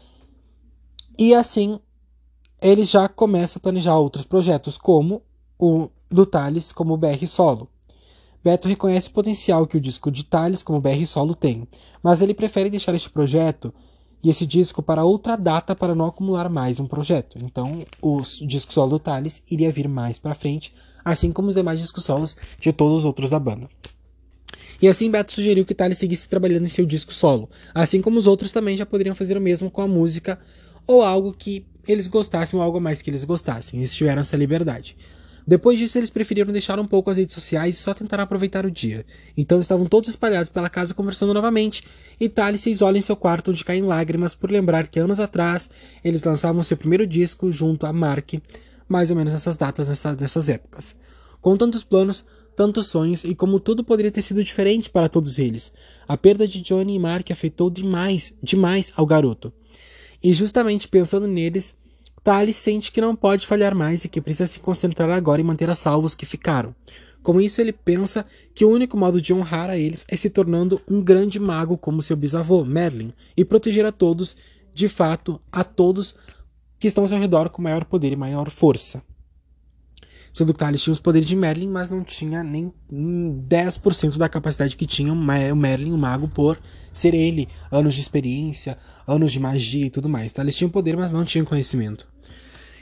e assim ele já começa a planejar outros projetos, como o do Thales como o BR solo. Beto reconhece o potencial que o disco de Thales como BR solo tem, mas ele prefere deixar este projeto e esse disco para outra data para não acumular mais um projeto. Então, o disco solo do Thales iria vir mais para frente, assim como os demais discos solos de todos os outros da banda. E assim, Beto sugeriu que Thales seguisse trabalhando em seu disco solo, assim como os outros também já poderiam fazer o mesmo com a música ou algo que eles gostassem ou algo mais que eles gostassem. Eles tiveram essa liberdade. Depois disso, eles preferiram deixar um pouco as redes sociais e só tentar aproveitar o dia. Então estavam todos espalhados pela casa conversando novamente, e Thales se isola em seu quarto onde cai em lágrimas por lembrar que anos atrás eles lançavam seu primeiro disco junto a Mark, mais ou menos nessas datas, nessas épocas. Com tantos planos, tantos sonhos e como tudo poderia ter sido diferente para todos eles. A perda de Johnny e Mark afetou demais ao garoto. E justamente pensando neles, Thales sente que não pode falhar mais e que precisa se concentrar agora em manter a salvo os que ficaram. Com isso, ele pensa que o único modo de honrar a eles é se tornando um grande mago como seu bisavô, Merlin, e proteger a todos, de fato, a todos que estão ao seu redor com maior poder e maior força. Sendo que Thales tinha os poderes de Merlin, mas não tinha nem 10% da capacidade que tinha o Merlin, o mago, por ser ele. Anos de experiência, anos de magia e tudo mais. Thales tinha o poder, mas não tinha conhecimento.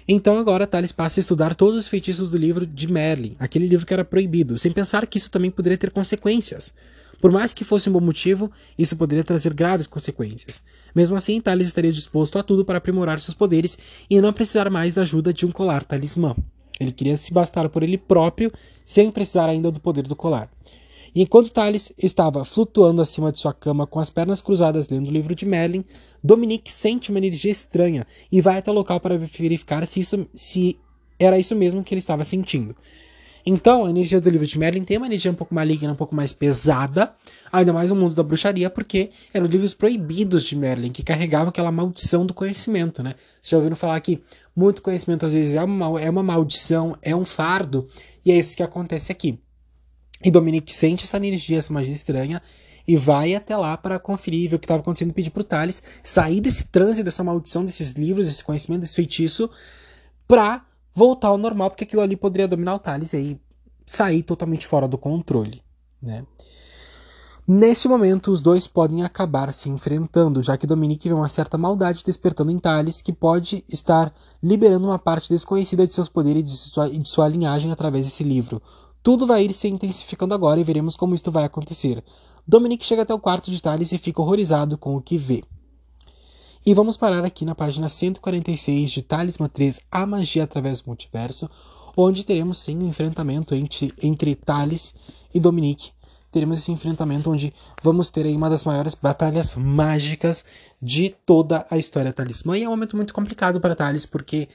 Então agora Thales passa a estudar todos os feitiços do livro de Merlin, aquele livro que era proibido, sem pensar que isso também poderia ter consequências. Por mais que fosse um bom motivo, isso poderia trazer graves consequências. Mesmo assim, Thales estaria disposto a tudo para aprimorar seus poderes e não precisar mais da ajuda de um colar talismã. Ele queria se bastar por ele próprio, sem precisar ainda do poder do colar. E enquanto Thales estava flutuando acima de sua cama com as pernas cruzadas lendo o livro de Merlin, Dominique sente uma energia estranha e vai até o local para verificar se era isso mesmo que ele estava sentindo. Então, a energia do livro de Merlin tem uma energia um pouco maligna, um pouco mais pesada, ainda mais no mundo da bruxaria, porque eram livros proibidos de Merlin, que carregavam aquela maldição do conhecimento, né? Vocês já ouviram falar que muito conhecimento às vezes é uma maldição, é um fardo, e é isso que acontece aqui. E Dominique sente essa energia, essa magia estranha, e vai até lá para conferir, ver o que estava acontecendo, e pedir pro Thales sair desse transe, dessa maldição, desses livros, desse conhecimento, desse feitiço, pra voltar ao normal, porque aquilo ali poderia dominar o Thales e aí sair totalmente fora do controle, né? Neste momento, os dois podem acabar se enfrentando, já que Dominique vê uma certa maldade despertando em Thales, que pode estar liberando uma parte desconhecida de seus poderes e de sua linhagem através desse livro. Tudo vai ir se intensificando agora e veremos como isto vai acontecer. Dominique chega até o quarto de Thales e fica horrorizado com o que vê. E vamos parar aqui na página 146 de Talismã 3, A Magia Através do Multiverso, onde teremos sim um enfrentamento entre Thales e Dominique. Teremos esse enfrentamento onde vamos ter aí uma das maiores batalhas mágicas de toda a história Talismã. E é um momento muito complicado para Thales, porque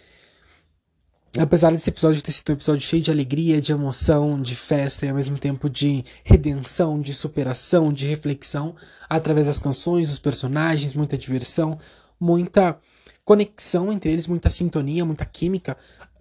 apesar desse episódio ter sido um episódio cheio de alegria, de emoção, de festa e ao mesmo tempo de redenção, de superação, de reflexão, através das canções, dos personagens, muita diversão, muita conexão entre eles, muita sintonia, muita química,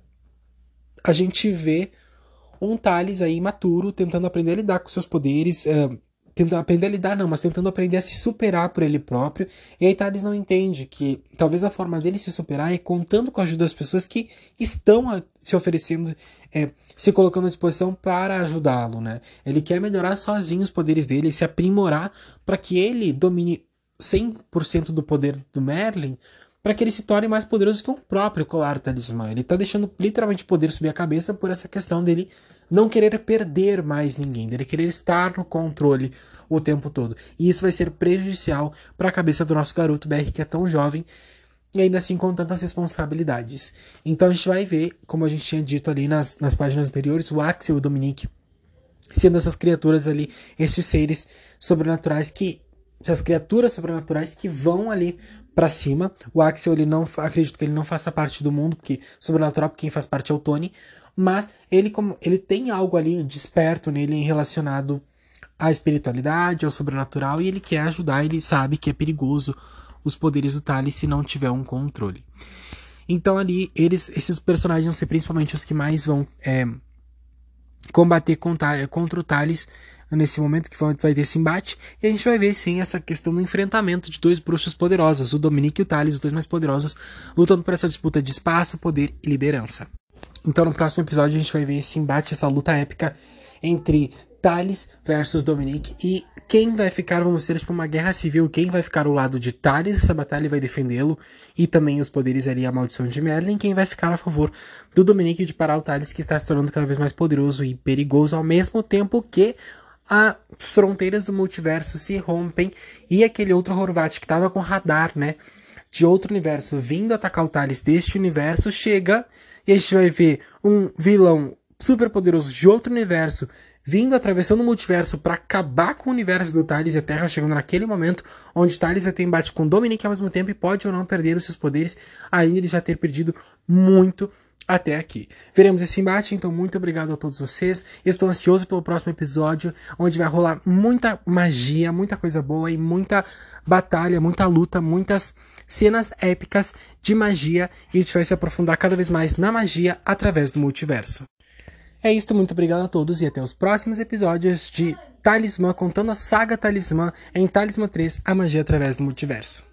a gente vê um Thales aí imaturo tentando aprender a lidar com seus poderes, tentando aprender a lidar não, mas tentando aprender a se superar por ele próprio. E aí Thales não entende que talvez a forma dele se superar é contando com a ajuda das pessoas que estão se oferecendo, se colocando à disposição para ajudá-lo, né? Ele quer melhorar sozinho os poderes dele, se aprimorar para que ele domine 100% do poder do Merlin, para que ele se torne mais poderoso que o próprio colar talismã. Ele tá deixando literalmente o poder subir a cabeça por essa questão dele não querer perder mais ninguém, dele querer estar no controle o tempo todo. E isso vai ser prejudicial para a cabeça do nosso garoto BR, que é tão jovem e ainda assim com tantas responsabilidades. Então a gente vai ver, como a gente tinha dito ali nas páginas anteriores, o Axel e o Dominique sendo essas criaturas ali, esses seres sobrenaturais essas criaturas sobrenaturais que vão ali pra cima. O Axel, acredito que ele não faça parte do mundo porque sobrenatural, porque quem faz parte é o Tony, mas ele tem algo ali desperto nele relacionado à espiritualidade, ao sobrenatural, e ele quer ajudar, ele sabe que é perigoso os poderes do Thales se não tiver um controle. Então ali, esses personagens vão ser principalmente os que mais vão combater contra o Thales nesse momento que vai ter esse embate, e a gente vai ver sim essa questão do enfrentamento de dois bruxos poderosos, o Dominique e o Thales, os dois mais poderosos, lutando por essa disputa de espaço, poder e liderança. Então no próximo episódio a gente vai ver esse embate, essa luta épica entre Thales versus Dominique, e quem vai ficar, vamos ter tipo uma guerra civil, quem vai ficar ao lado de Thales nessa batalha e vai defendê-lo, e também os poderes ali, a maldição de Merlin, quem vai ficar a favor do Dominique de parar o Thales, que está se tornando cada vez mais poderoso e perigoso, ao mesmo tempo que as fronteiras do multiverso se rompem e aquele outro Horvat que estava com radar, né, de outro universo vindo atacar o Thales deste universo chega, e a gente vai ver um vilão super poderoso de outro universo vindo atravessando o multiverso para acabar com o universo do Thales e a Terra, chegando naquele momento onde Thales vai ter embate com Dominique ao mesmo tempo e pode ou não perder os seus poderes, aí ele já ter perdido muito até aqui. Veremos esse embate, então muito obrigado a todos vocês. Estou ansioso pelo próximo episódio, onde vai rolar muita magia, muita coisa boa e muita batalha, muita luta, muitas cenas épicas de magia, e a gente vai se aprofundar cada vez mais na magia através do multiverso. É isso, muito obrigado a todos e até os próximos episódios de Talismã, contando a saga Talismã em Talismã 3, A Magia Através do Multiverso.